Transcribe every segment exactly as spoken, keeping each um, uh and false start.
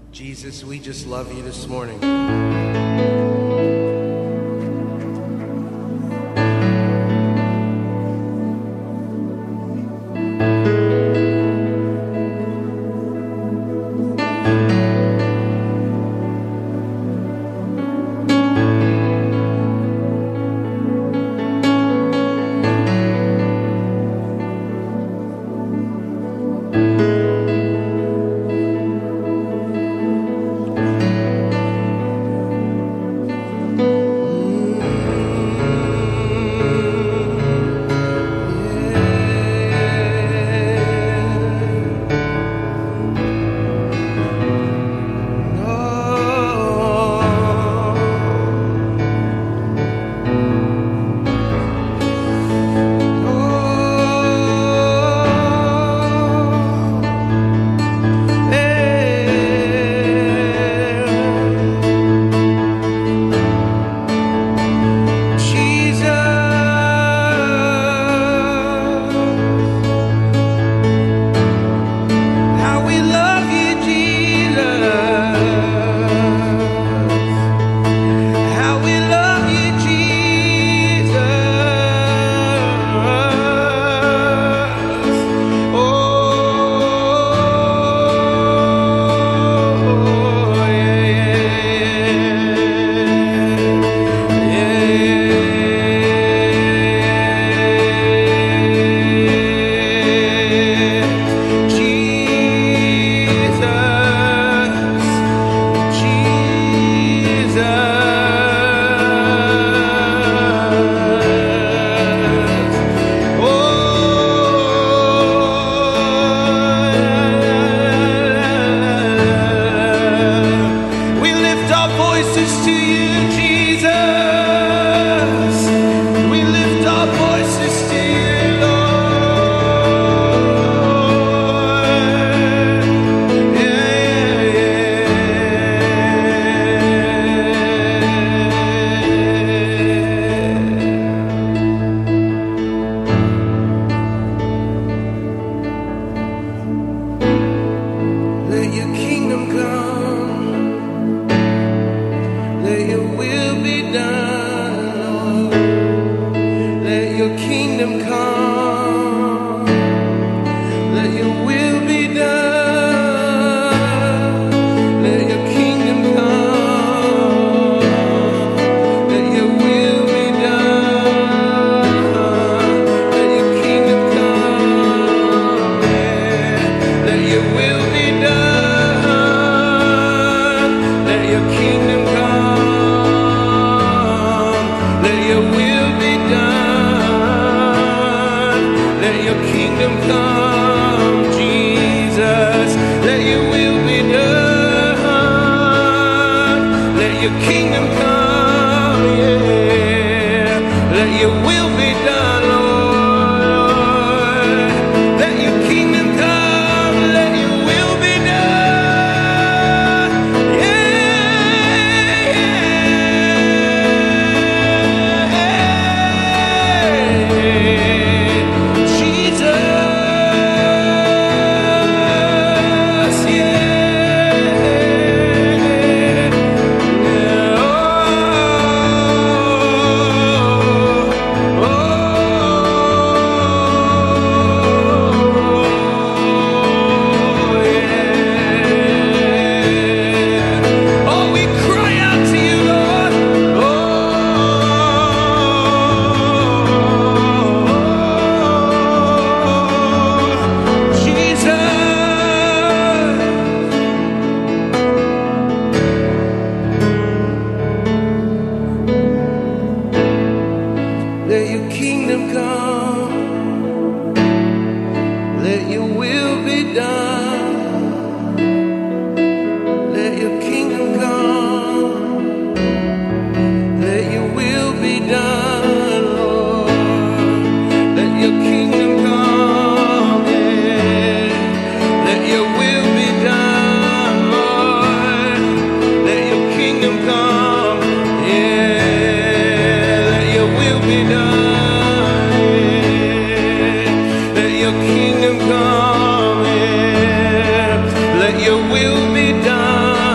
Jesus, we just love you this morning. Let your will be done.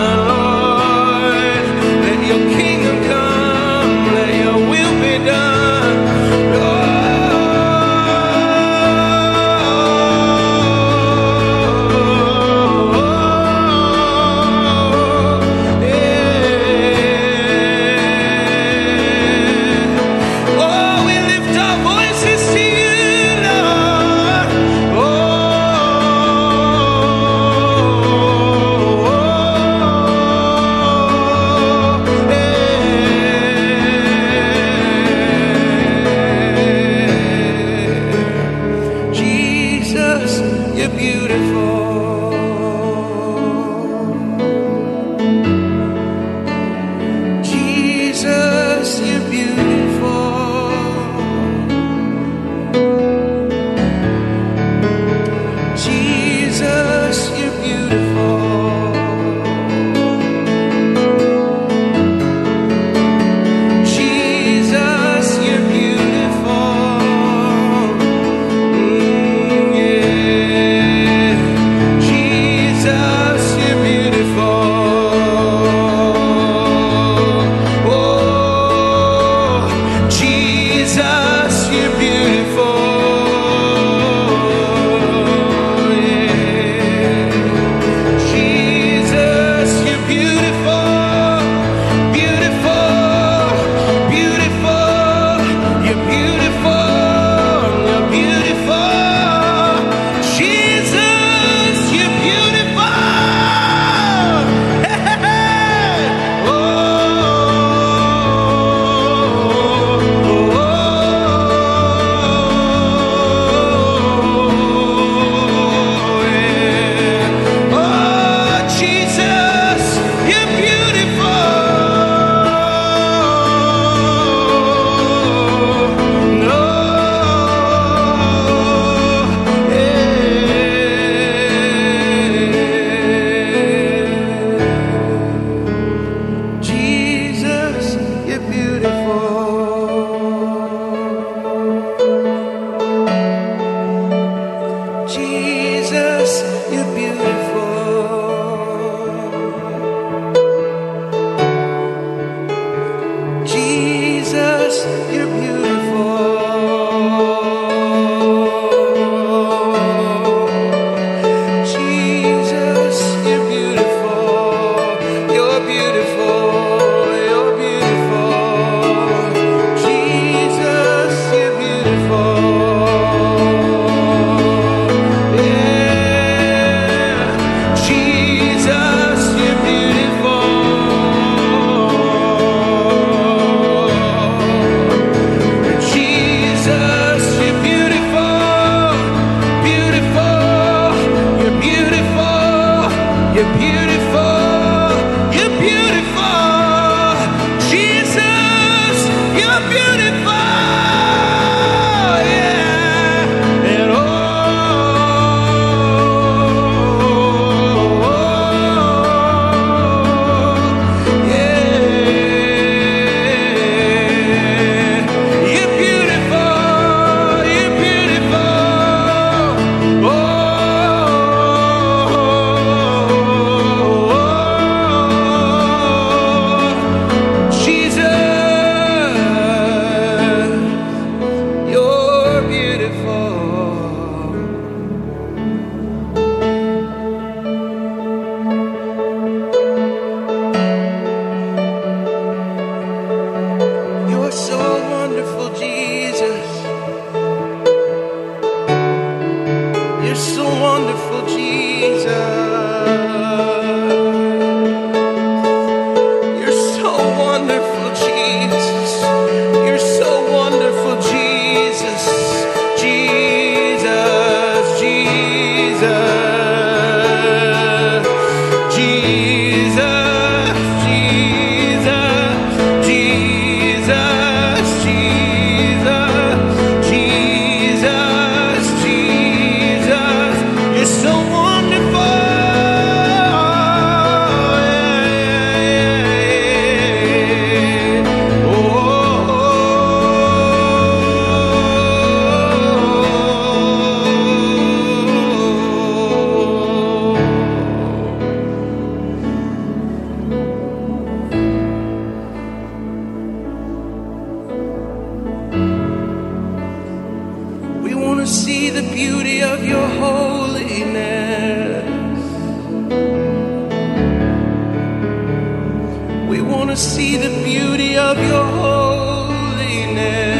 to see the beauty of your holiness.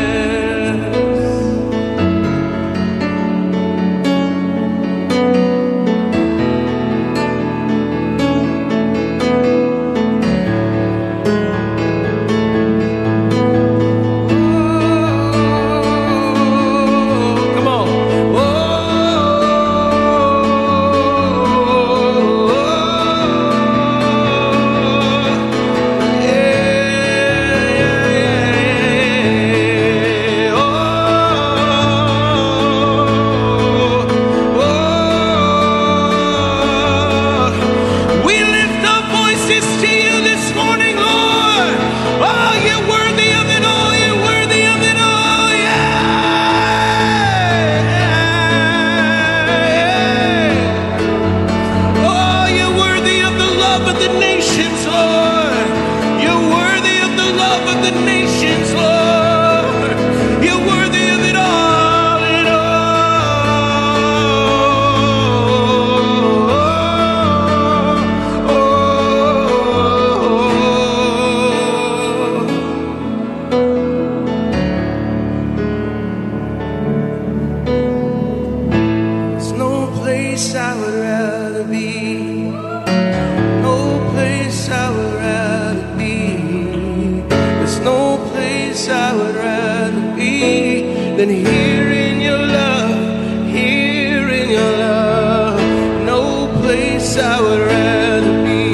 Than here in your love, here in your love. No place I would rather be,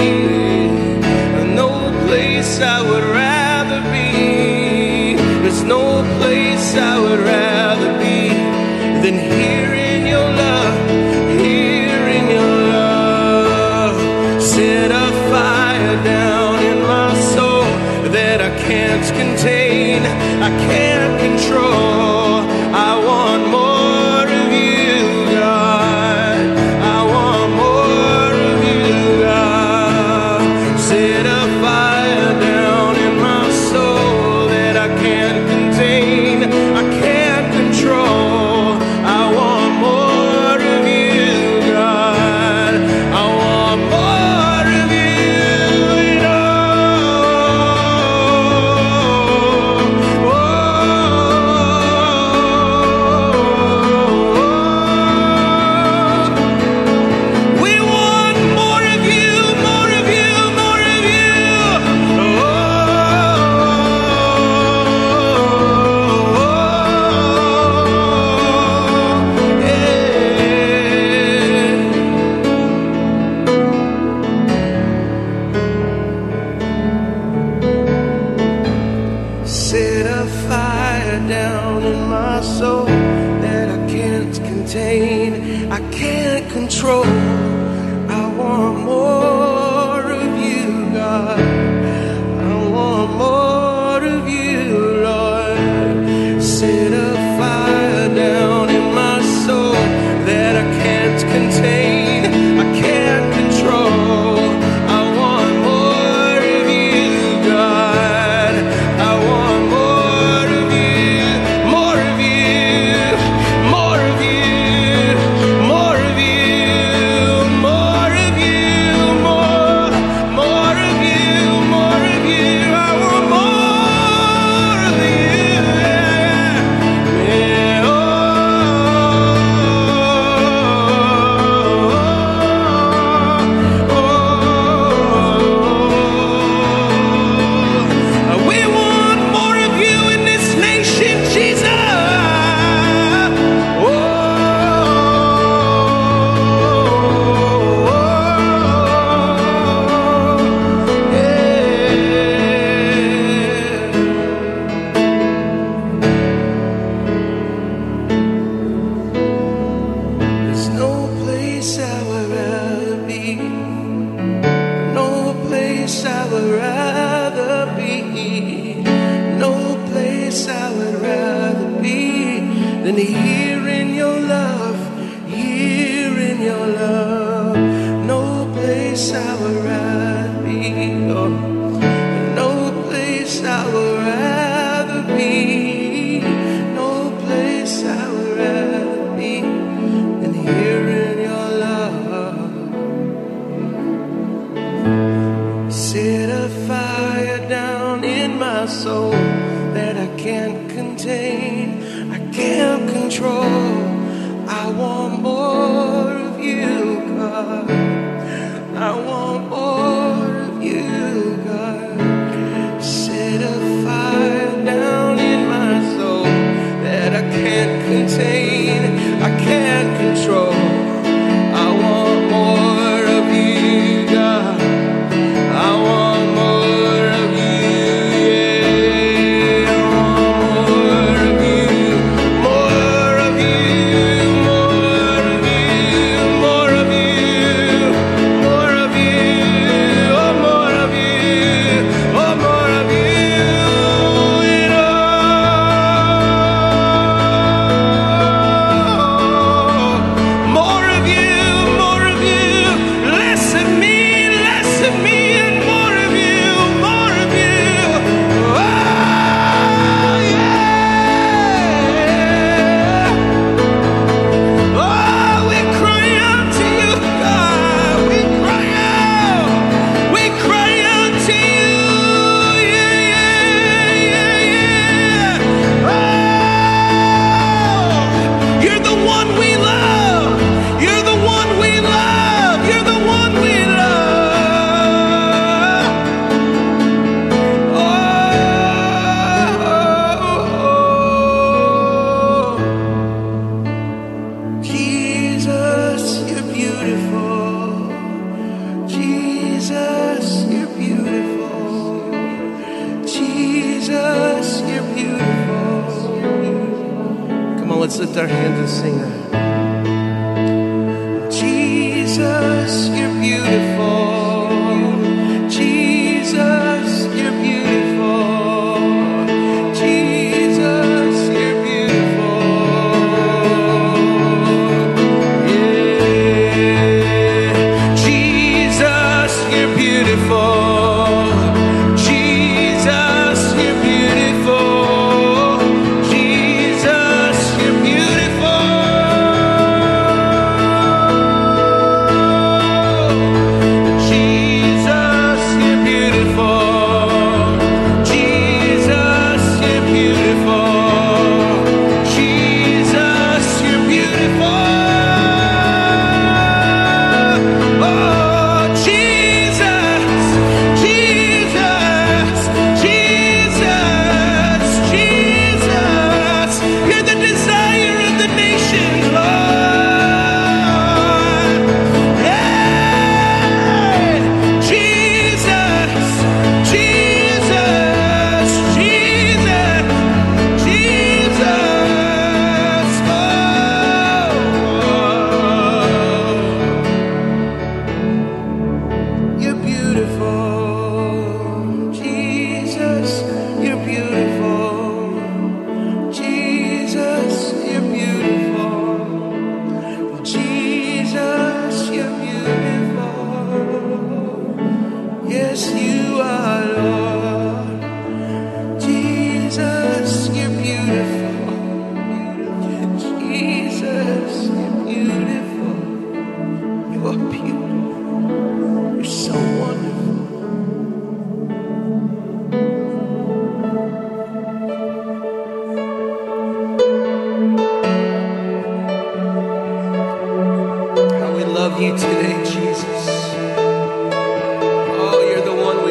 no place I would rather be. There's no place I would rather be than here in your love, here in your love. Set a fire down in my soul that I can't contain, I can't control. I want more of you, God. I want more of you, God. Set a fire down in my soul that I can't contain, I can't control. I want more of you, God. I want more of you, you know. Oh. Set a fire down in my soul that I can't contain, I can't control. I want more of you, God. I want more of you, Lord. Set a fire down in my soul that I can't contain, I can't control. I want more of you, God. I want more of you, more of you, more of you, more of you, more of you, more, more of you, more of you. I want more of you, yeah, yeah. Oh, oh, oh. We want more of you in this nation, Jesus. Oh, yeah. There's no place I would rather be, no place I would rather be, no place I would rather be than here in your love, here in your love. No place I would rather be, oh, no place I would rather be, no place I would rather be than here in your love. Set a fire down my soul that I can't contain, I can't control. I want more of you, God. I want more of you, God. Set a fire down in my soul that I can't contain, I can't control. I want more of you, God. I want more of you, yeah. I want more of you, more of you, more of you, more of you, more of you, oh, more of you, oh, more of you, you know. More of you, more of you, less of me, less of me, and more of you, more of you. Oh, yeah. Oh, we cry out to you, God. We cry out. We cry out to you. Yeah, yeah, yeah, yeah. Oh, you're the one we love. You're the one we love. You're the one we love. Oh, Jesus, you're beautiful. Jesus, you're beautiful. Jesus, you're beautiful. Come on, let's lift our hands and sing that. Jesus, you're beautiful. Jesus, you're beautiful. Jesus, you're beautiful. Yeah. Jesus, you're beautiful. Jesus, you're beautiful. Jesus, you're beautiful. Jesus, you're beautiful. Jesus, you're beautiful. Jesus, you're beautiful. Oh, Jesus, Jesus, Jesus, Jesus, you're the desire of the nations, Lord. Yeah. Jesus, Jesus, Jesus, Jesus. Oh, you're beautiful. Jesus, you're beautiful. Jesus, you're beautiful. Jesus, you're beautiful. Yes, you are, Lord. Jesus, you're beautiful. Jesus, you're beautiful. You are beautiful. You're so wonderful. How we love you today, Jesus. Oh, you're the one we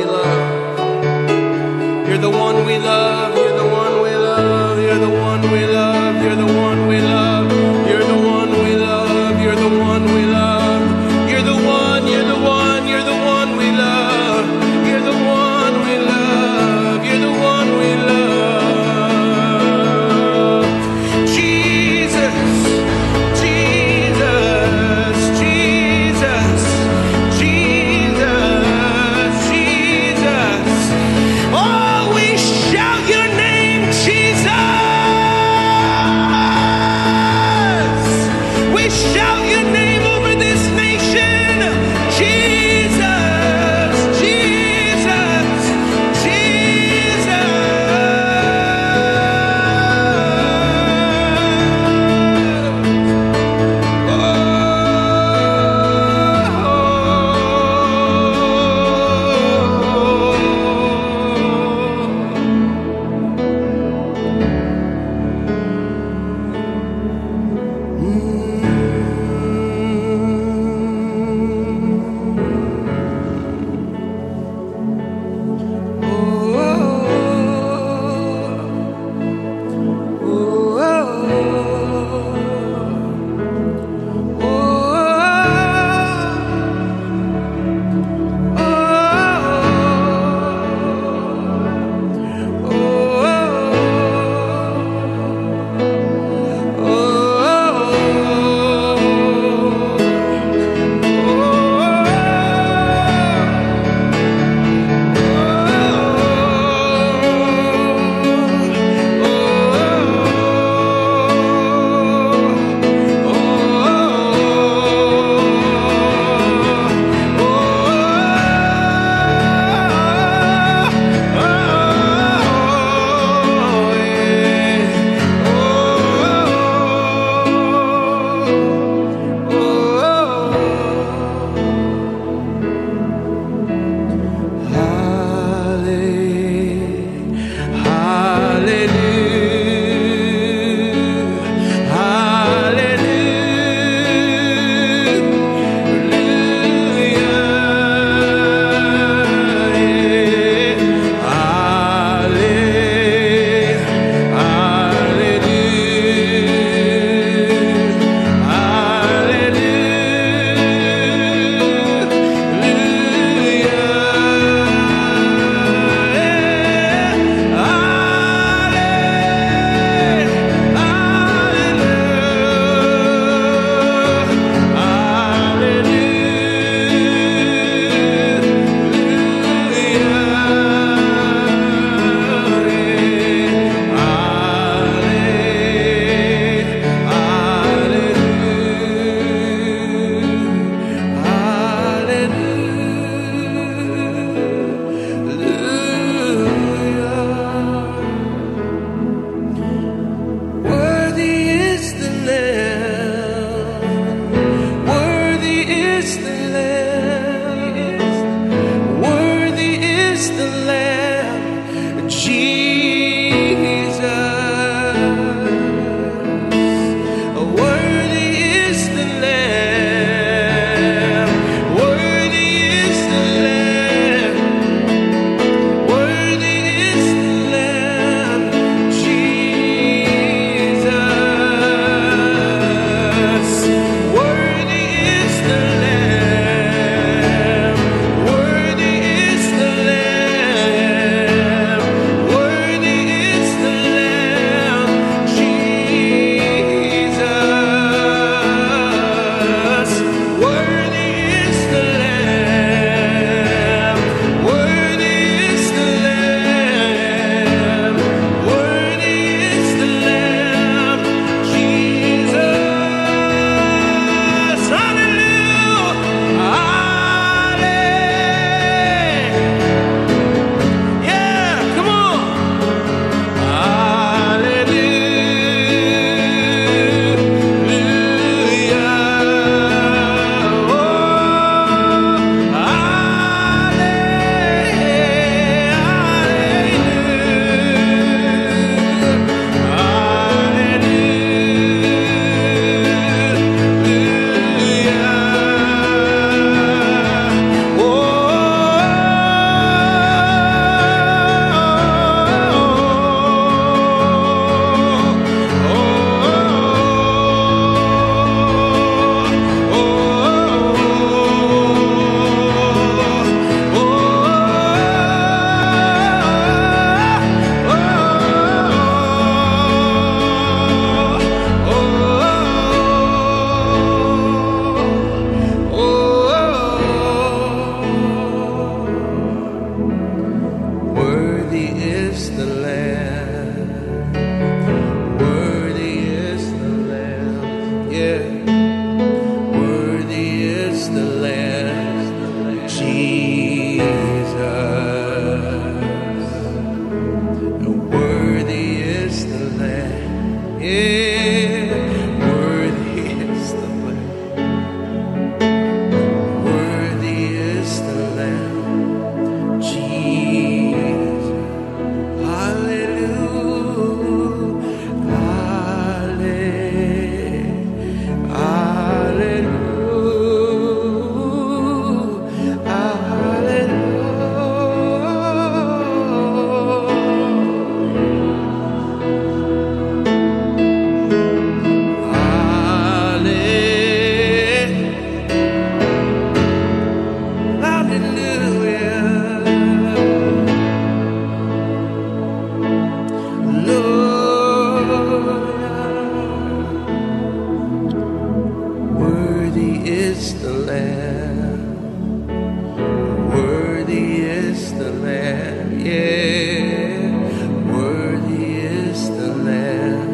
the Lamb, yeah, worthy is the Lamb,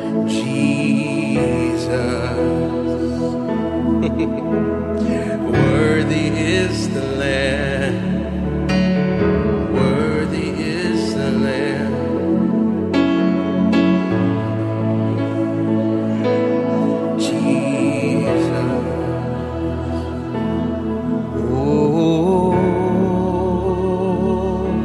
Jesus. Worthy is the Lamb, worthy is the Lamb. Oh,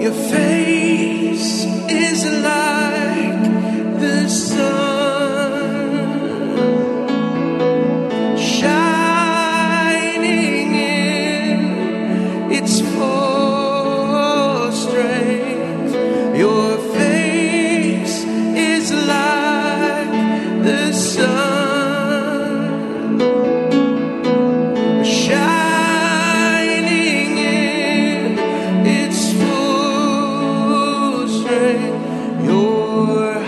Your face is like the sun, shining in its full strength. Your face is like the sun, shining in its full strength. You're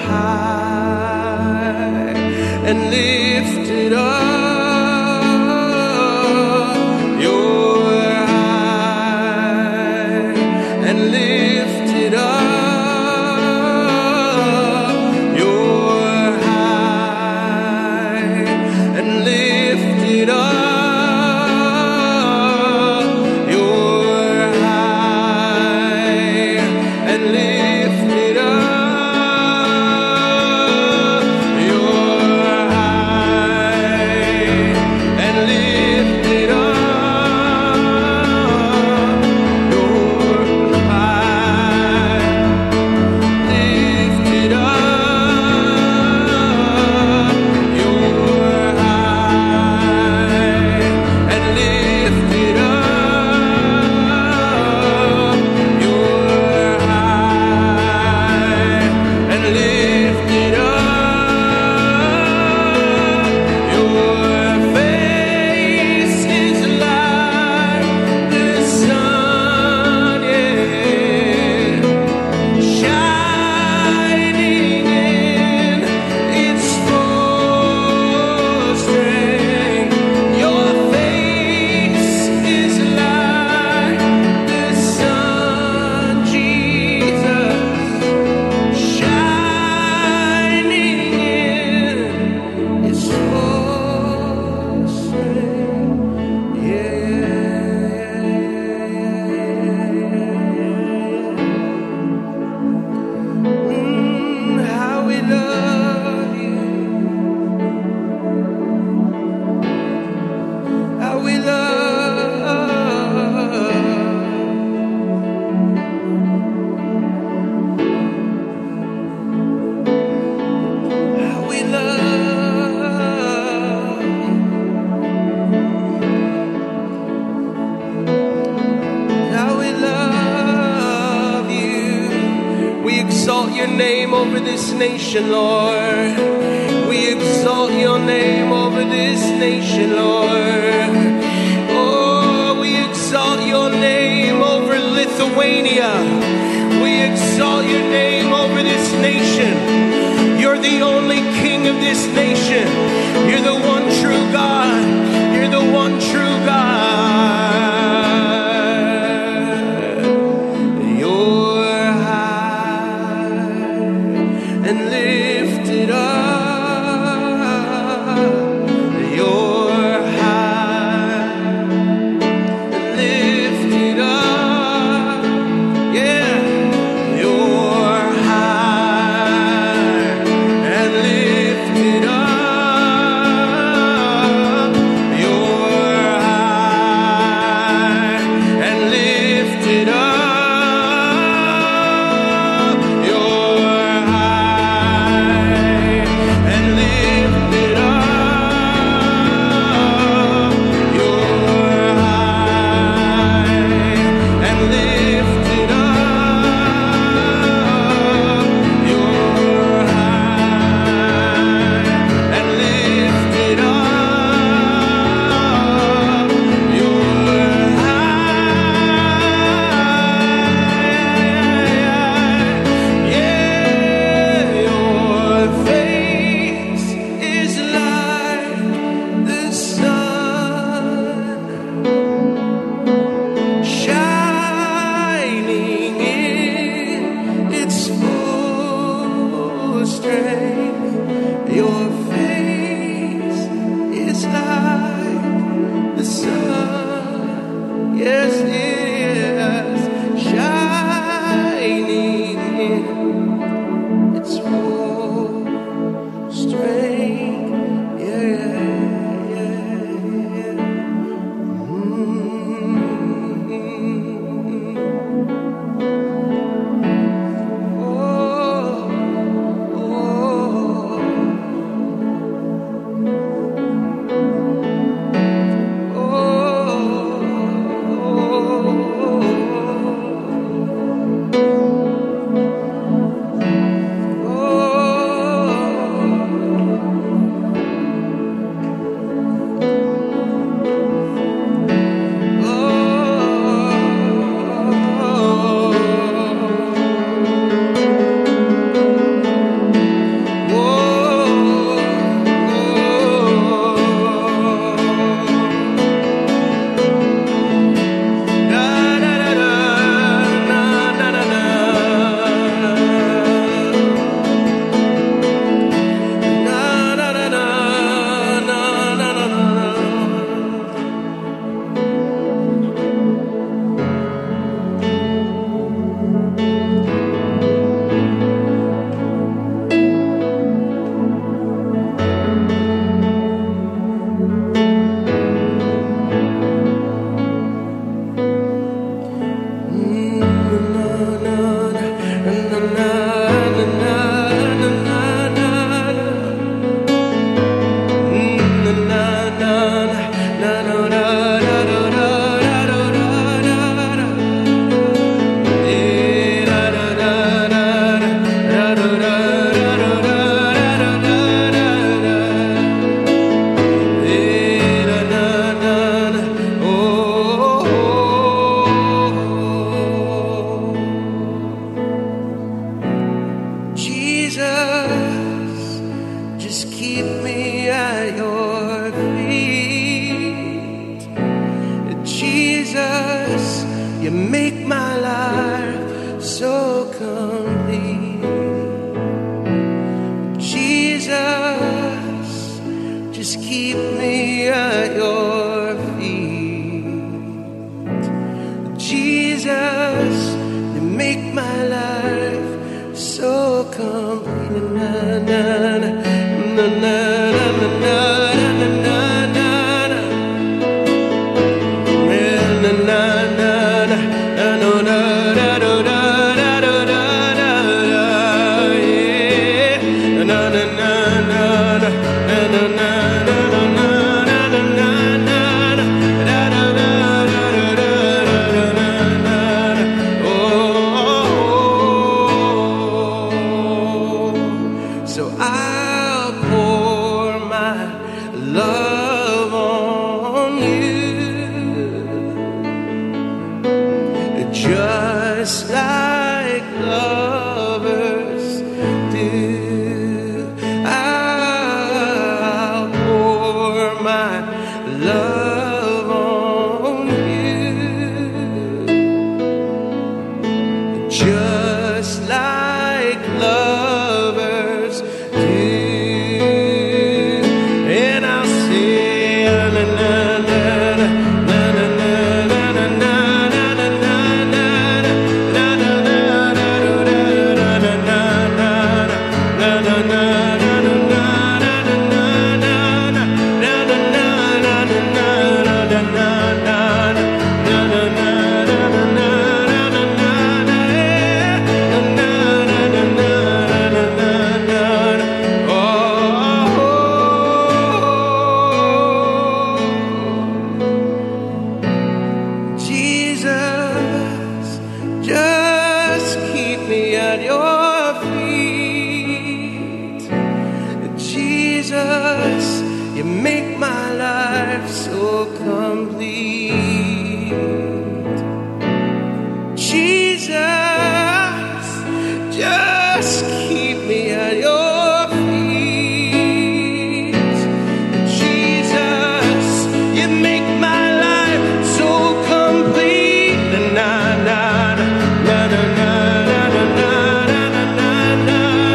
high and lifted up. You're high and lifted up. You're high and lifted up. You're high and lifted up. You're high and lifted up. You're high, lifted up. You're high and lifted up. You're high and lifted up. Your face is like the sun, yeah, shining in its full strength. Your face is like the sun, Jesus, shining in its full strength. Yeah. Mm, how we love you. How we love. How we love. How we love you. We exalt your name over this nation, Lord. We exalt your name over this nation, Lord. Oh, we exalt your name over Lithuania. We exalt your name over this nation. You're the only king of this nation. You're the one true God. You're the one true God. You're high and lifted up. You're high and lifted up. Yeah. You're high and lifted up. You're high and lifted up. You're high and lifted up. You're high and lifted up. You're high and lifted up. You're high. Yeah, your face is like the sun, shining in its full strength. Your face is like the sun. Yes, it is shining in its full strength. Yeah, yeah, yeah. Mm. Jesus, you make my life so complete. Jesus, just keep me at your feet. Jesus, you make my life so complete. Na, na, na, na, na, na, na, na, na, na. So I'll pour my love on you, just like lovers do. I'll pour my love on you, just like lovers do. And I'll say na na na na na na na na na na na Jesus, just keep me at your feet. Jesus, you make my life so complete. Jesus, just keep me at your feet. Jesus, you make my life so complete. Na na na na na na na na.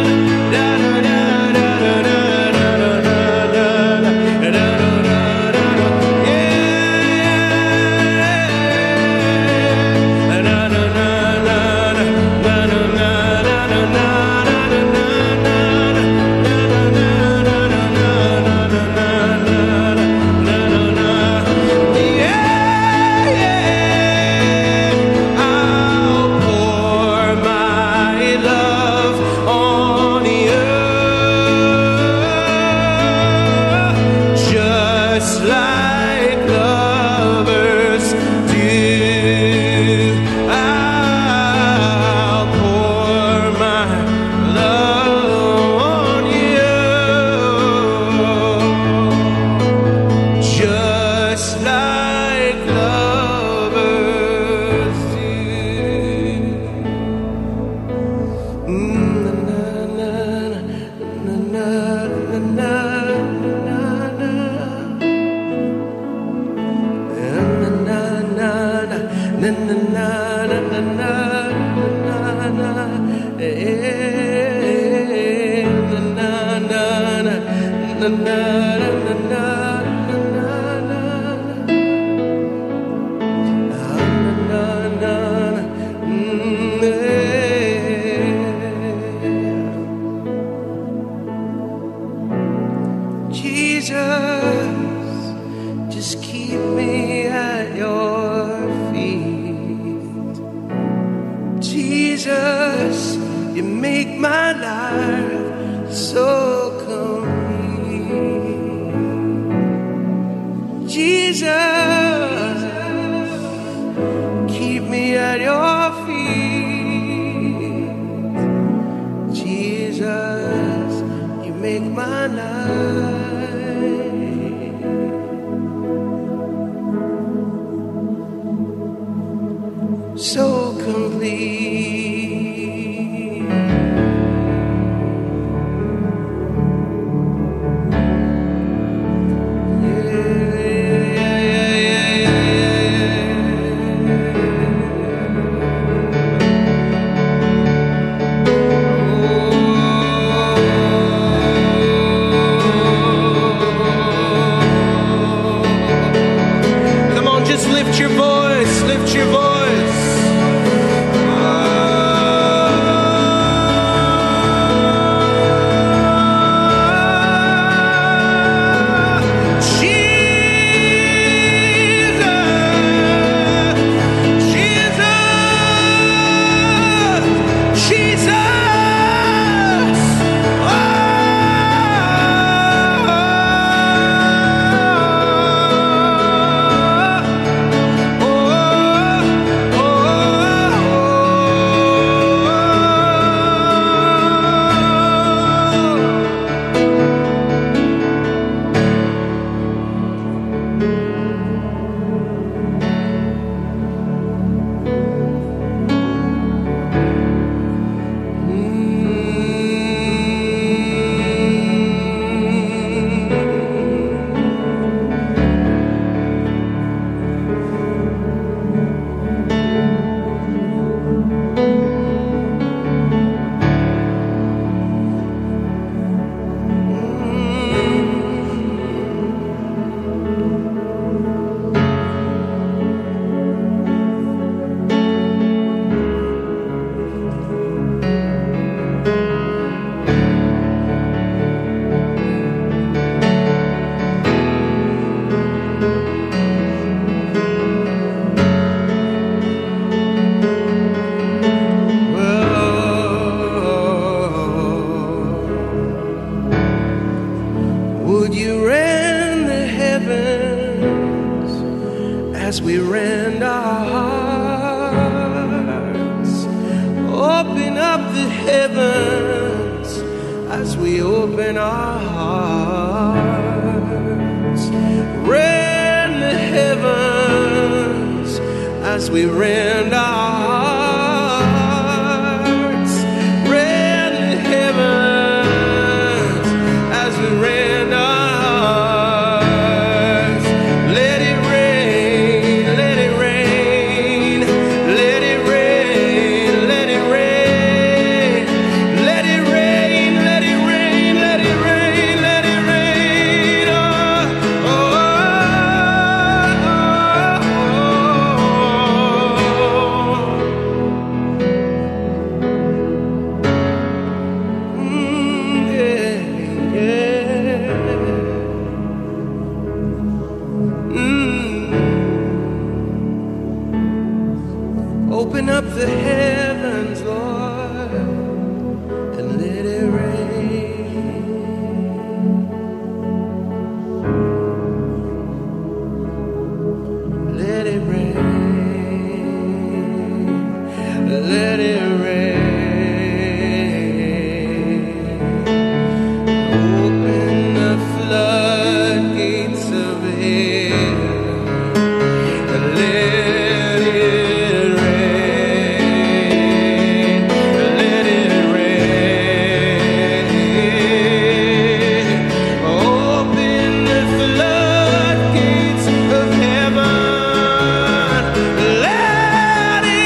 Jesus, just keep me at your feet. Jesus, you make my life so complete. Jesus, keep me at your feet. Jesus, you make my life so complete. Yeah, yeah, yeah, yeah, yeah. we open our hearts. Rend the heavens as we rend our hearts. Rend the heavens as we rend our hearts. Let it rain, let it rain, let it rain, let it rain, let it rain, let it rain, let it rain, let it rain. Oh, oh, mm, yeah, yeah. Mm. Open up the heavens, Lord, and let it rain. Let it rain. Let it rain. Open the floodgates of heaven. Let it rain. Let it rain. Open the floodgates of heaven. Let it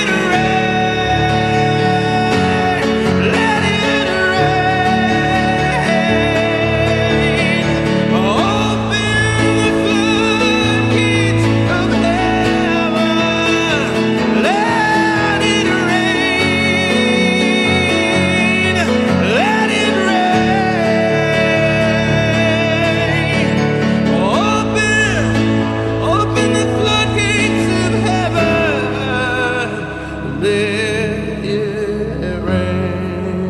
rain. Let it rain. Open the floodgates of heaven. Let it rain. Let it rain. Open, open the floodgates of heaven. Let it rain.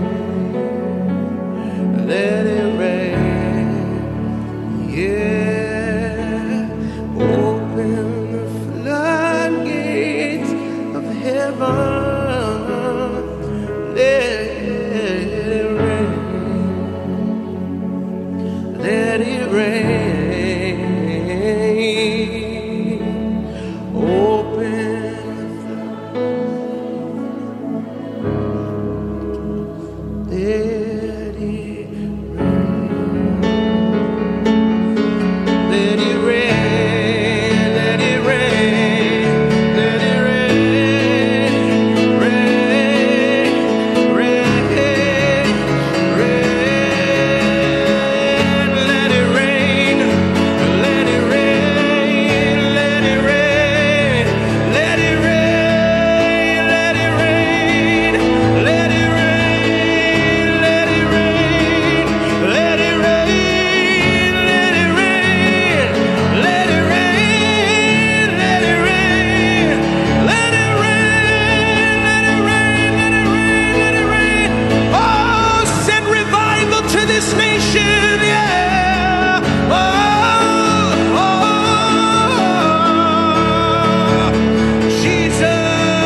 Let it rain. Yeah. Open the floodgates of heaven. Let it rain. Let it rain. Open. Let it rain. Let it rain. Let it rain. Let it rain. Rain. Rain. Rain. Let it rain. Let it rain. Let it rain. Let it rain. Let it rain. Let it rain. Let it rain. Let it rain. Let it rain. Let it rain. Let it rain. Let it rain. Let it rain. Let it rain. Let it rain. Oh, send revival to this nation. Yeah. Oh, oh, Jesus.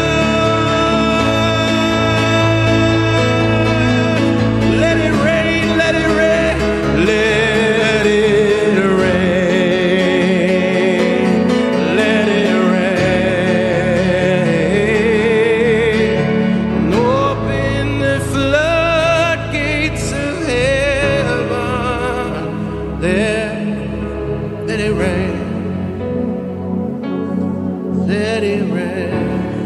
Let it rain. Let it rain. Let it rain. Let it rain. Open the floodgates of heaven. Let, let it rain. Let it rain.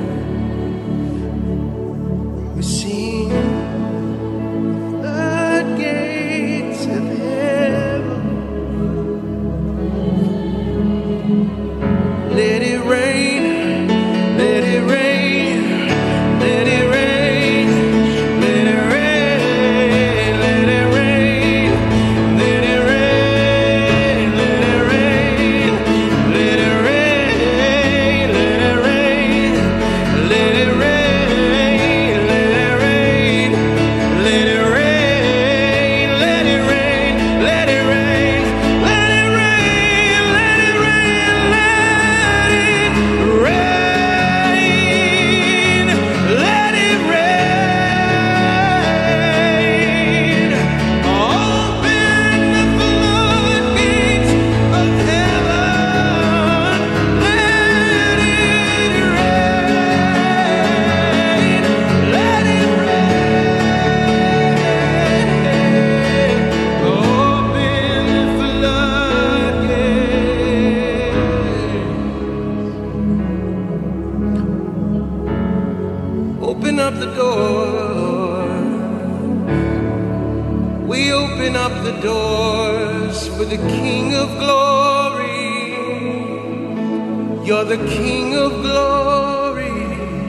We sing floodgates of heaven. Let it rain. Let it rain. Let it rain. Let it rain. Let it rain. Let it rain. Let it rain. Let it rain. Let it rain. Open up the door. We open up the doors for the King of Glory. You're the King of Glory.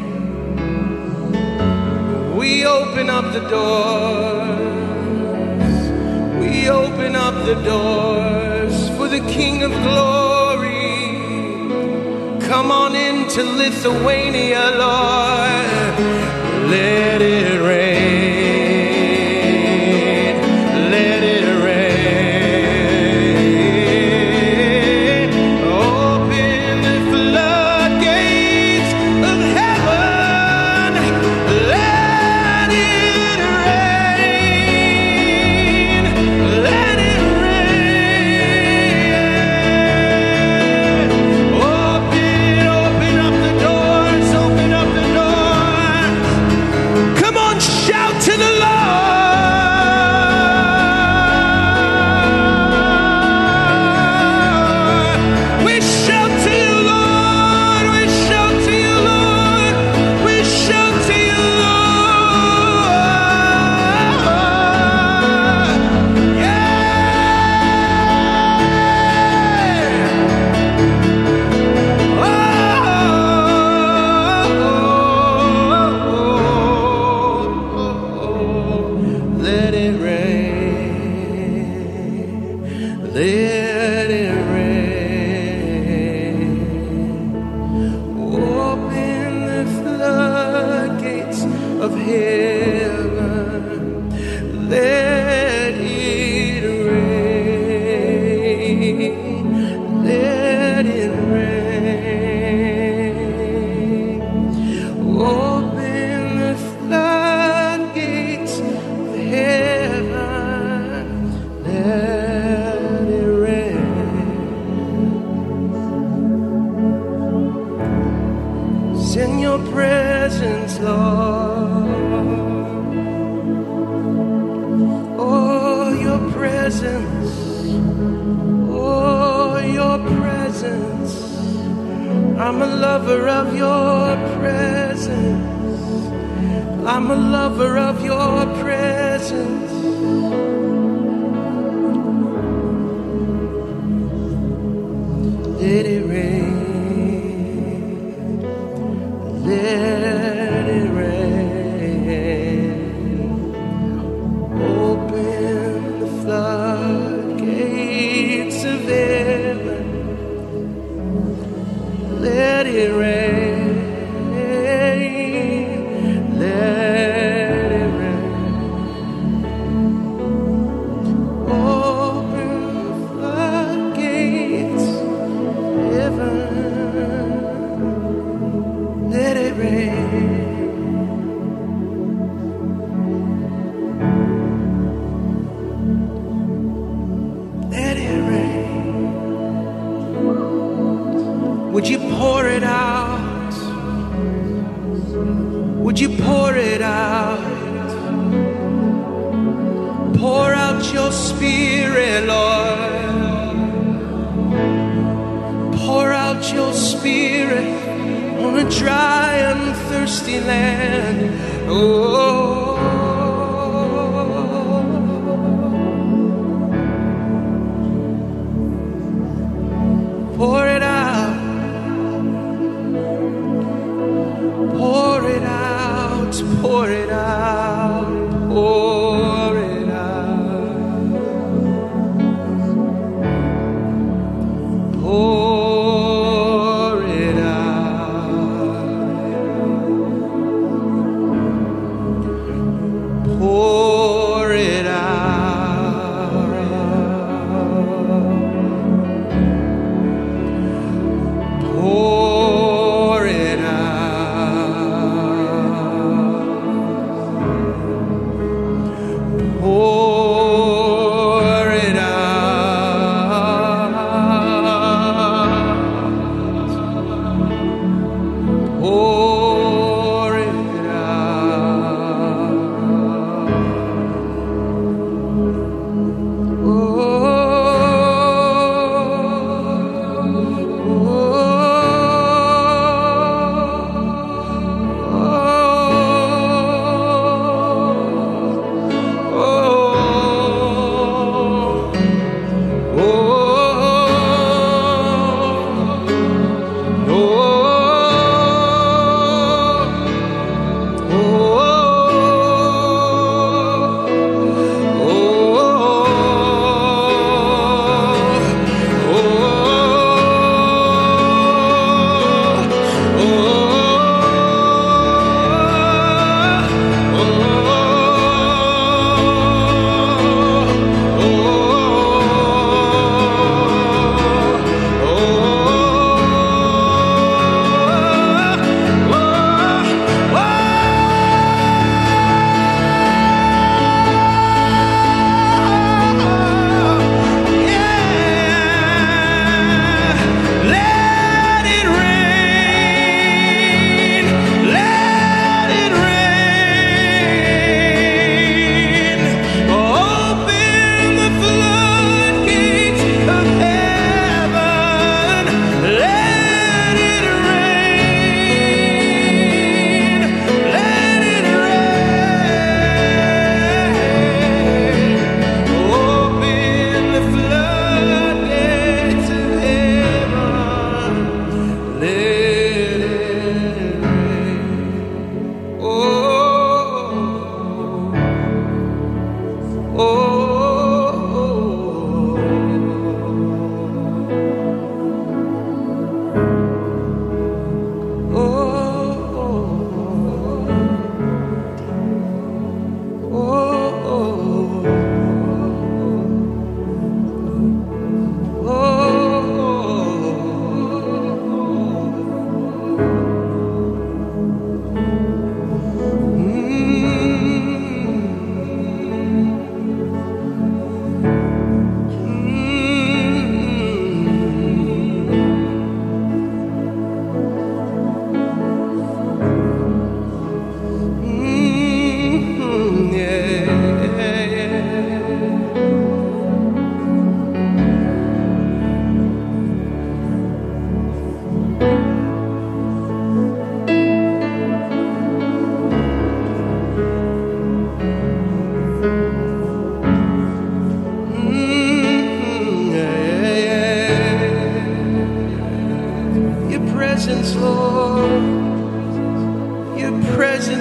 We open up the doors. We open up the doors for the King of Glory. Come on into Lithuania, Lord. Let it rain. Let it rain. Open the floodgates of heaven. Let it rain. Let it rain. Open, open up the doors. Open up the doors. Come on, shout to the Lord. We shout to you, Lord. We shout to you, Lord. We shout to you, Lord. Yeah. Oh, let it rain. Let it rain. Open the floodgates of heaven. Let it rain. Let it rain. Open the floodgates of heaven. Let it rain. Send your presence, Lord. Oh, your presence. Oh, your presence. I'm a lover of your presence. I'm a lover of your presence. Let it rain. Let it rain. Open the floodgates of heaven. Let it rain. Let it rain. Open the floodgates of heaven. Let it rain. Let it rain. Would you pour it out? Would you pour it out? Pour out your spirit, Lord. Pour out your spirit on a dry and thirsty land. Oh. Pour it out. Pour it out. Pour it out. Pour it out. Pour it out. Pour it out. Pour it out.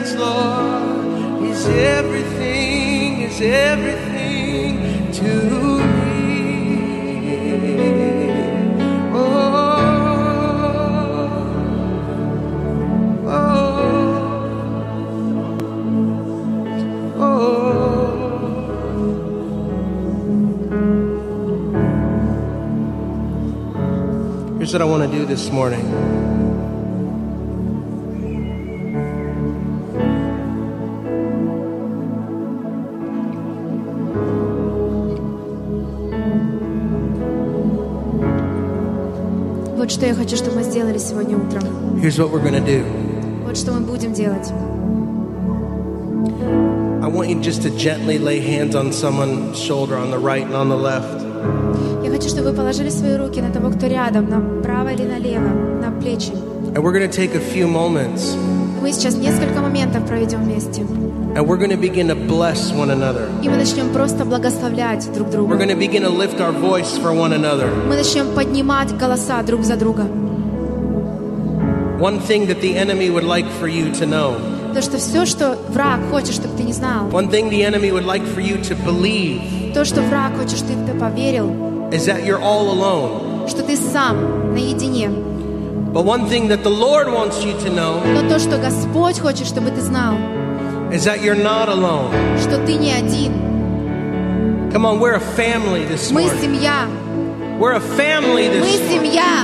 presence, Lord, is everything, is everything to me. Oh, oh, oh. Here's what I want to do this morning. Вот что я хочу, чтобы мы сделали сегодня утром. Here's what we're going to do. Вот что мы будем делать. I want you just to gently lay hands on someone's shoulder on the right and on the left. Я хочу, чтобы вы положили свои руки на того, кто рядом, направо или налево, на плечи. And we're going to take a few moments. Мы сейчас несколько моментов проведем вместе. And we're going to begin to bless one another. И мы начнем просто благословлять друг друга. We're going to begin to lift our voice for one another. Мы начнем поднимать голоса друг за друга. One thing that the enemy would like for you to know. То, что все, что враг хочет, чтобы ты не знал. One thing the enemy would like for you to believe. То, что враг хочет, чтобы ты поверил. Is that you're all alone. Что ты сам, наедине. But one thing that the Lord wants you to know. Но то, что Господь хочет, чтобы ты знал. Is that you're not alone. Что ты не один. Come on, we're a family this Мы morning. семья. We're a family this Мы morning. семья.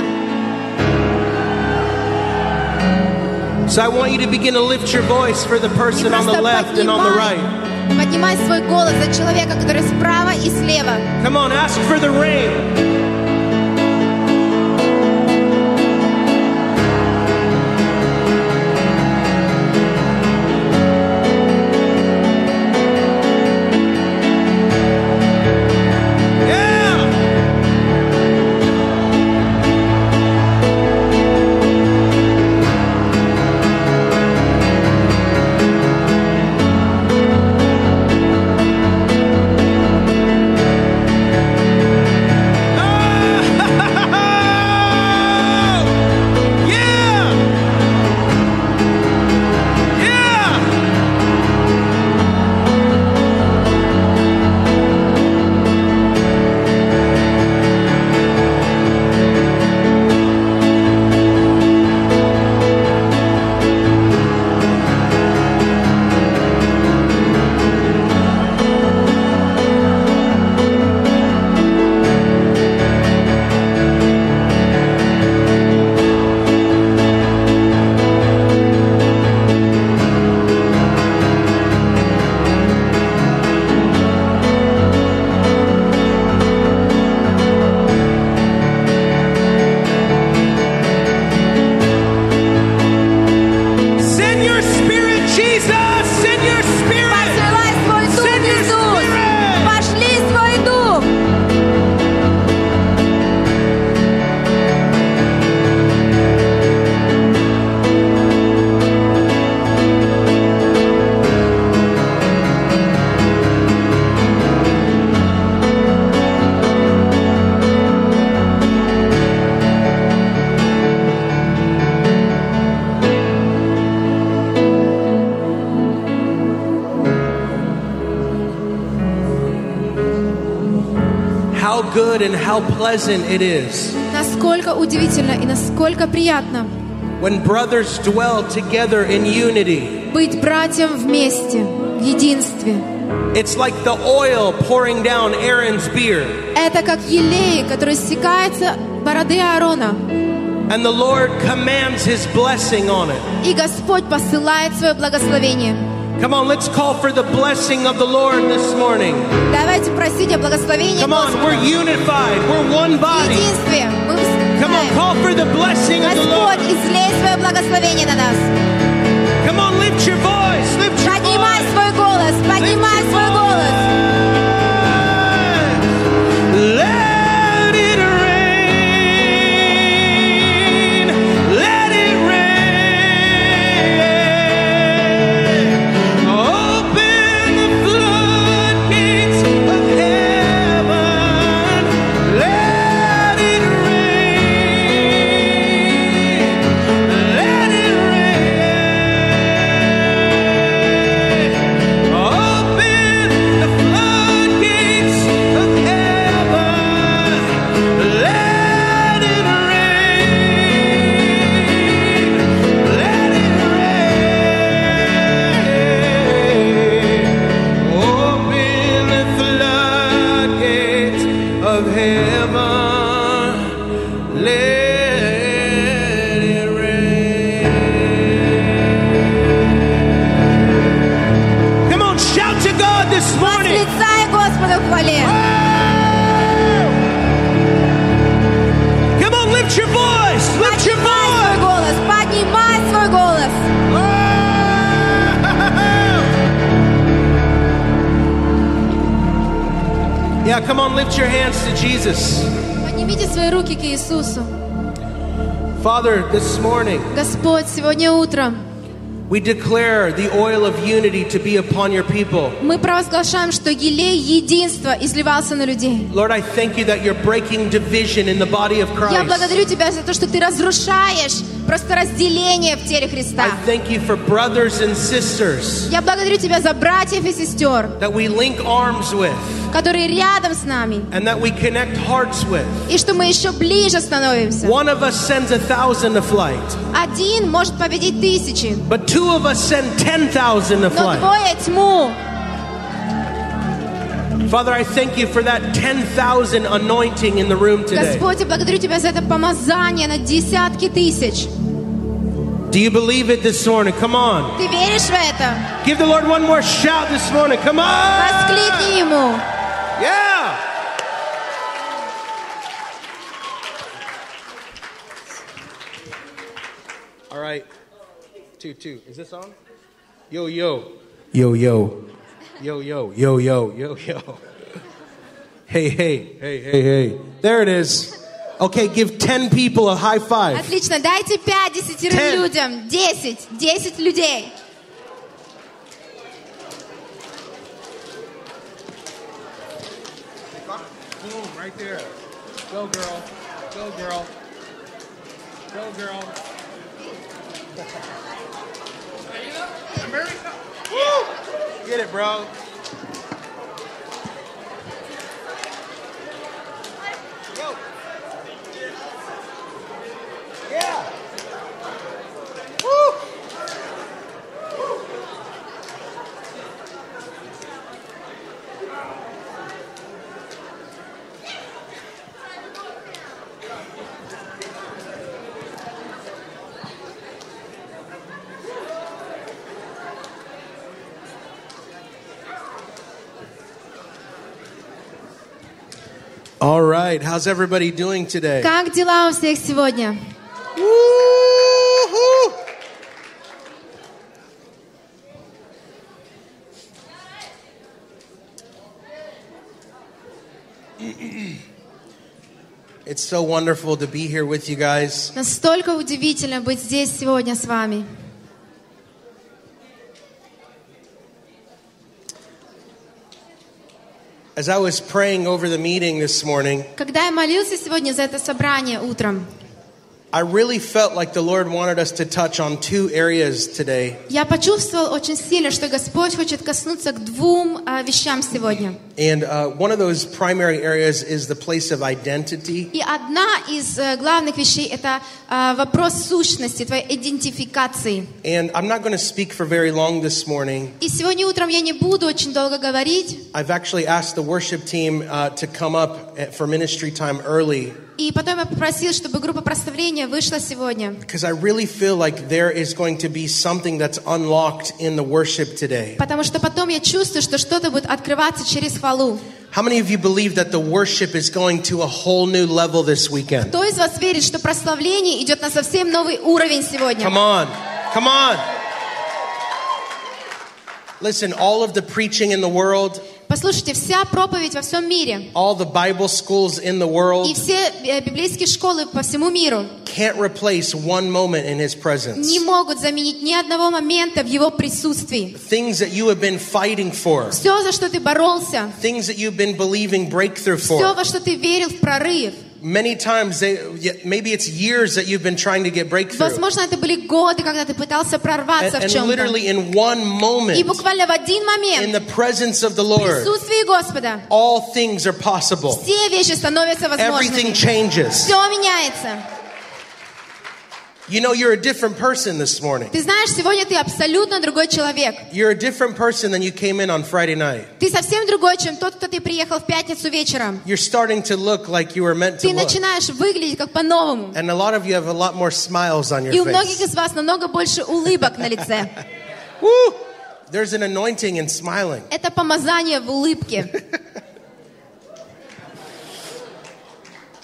So I want you to begin to lift your voice for the person on the left and on the right. Поднимай свой голос за человека, который справа и слева. Come on, ask for the rain. Good and how pleasant it is. Насколько удивительно и насколько приятно. When brothers dwell together in unity. Быть братьям вместе, в единстве. It's like the oil pouring down Aaron's beard. Это как елей, который стекается бороды Аарона. And the Lord commands His blessing on it. И Господь посылает свое благословение. Come on, let's call for the blessing of the Lord this morning. Давайте просить о благословении Come on, Господа. we're unified. We're one В body. единстве. Мы Come on, call for the blessing of the Lord. Господь, излей свое благословение на нас. Come on, lift your voice. Lift your Поднимай voice. свой голос. Поднимай свой голос. Let it rain. Let it rain. Open the floodgates of heaven. Let it rain. Let it rain. Yeah, come on, lift your hands to Jesus. Поднимите свои руки к Иисусу. Father, this morning, Господь, сегодня утром we declare the oil of unity to be upon your people. мы провозглашаем, что елей единства изливался на людей. Lord, I thank you that you're breaking division in the body of Я Christ. благодарю Тебя за то, что Ты разрушаешь просто разделение в теле Христа. I thank you for brothers and sisters Я благодарю Тебя за братьев и сестер, that we link arms with которые рядом с нами, and that we connect hearts with. и что мы еще ближе становимся. One of us sends a thousand to flight, Один может победить тысячи, but two of us send ten thousand to но flight. двое тьму. Father, I thank you for that ten thousand anointing in the room today. Господь, я благодарю Тебя за это помазание на десятки тысяч. Do you believe it this morning? Come on. Ты веришь в это? Give the Lord one more shout this morning. Come on. Воскликни Ему. Yeah. All right. Two, two. Is this on? Yo, yo. Yo, yo. Yo, yo, yo, yo, yo, yo. Hey, hey, hey, hey, hey. There it is. Okay, give ten people a high five. Отлично, дайте пять десятерым Ten. людям. Десять. Десять людей. Boom, right there. Go, girl. Go, girl. Go, girl. America. Woo! Get it, bro. Go. Yeah. Woo! All right, how's everybody doing today? Как дела у всех сегодня? Woo-hoo! It's so wonderful to be here with you guys. Настолько удивительно быть здесь сегодня с вами. As I was praying over the meeting this morning, Когда я молился сегодня за это собрание утром, I really felt like the Lord wanted us to touch on two areas today. я почувствовал очень сильно, что Господь хочет коснуться к двум а, вещам сегодня. And uh, one of those primary areas is the place of identity. И одна из э, главных вещей – это а, вопрос сущности, твоей идентификации. And I'm not going to speak for very long this morning. И сегодня утром я не буду очень долго говорить. I've actually asked the worship team uh, to come up at- for ministry time early. И потом я попросил, чтобы группа прославления вышла сегодня. Because I really feel like there is going to be something that's unlocked in the worship today. Потому что потом я чувствую, что что-то будет открываться через хвалу. How many of you believe that the worship is going to a whole new level this weekend? Кто из вас верит, что прославление идет на совсем новый уровень сегодня? Come on. Come on. Listen, all of the preaching in the world, Послушайте, вся проповедь во всем мире all the Bible schools in the и world все э, библейские школы по всему миру can't replace one moment in His presence. не могут заменить ни одного момента в Его присутствии. Things that you have been fighting for, Все, за что ты боролся, things that you've been believing breakthrough все, for. во что ты верил в прорыв. Many times, they, maybe it's years that you've been trying to get breakthrough. Возможно, это были годы, когда ты пытался прорваться And, в and чем-то. literally in one И moment, буквально в один in момент the presence of the в Lord, присутствии Господа all things are possible. все вещи становятся Everything возможными. changes. Все меняется. You know, you're a different person this morning. Ты знаешь, сегодня ты абсолютно другой человек. You're a different person than you came in on Friday night. Ты совсем другой, чем тот, кто ты приехал в пятницу вечером. You're starting to look like you were meant to Ты look. начинаешь выглядеть как по-новому. And a lot of you have a lot more smiles on И у your многих face. из вас намного больше улыбок на лице. Woo! There's an anointing in smiling. Это помазание в улыбке.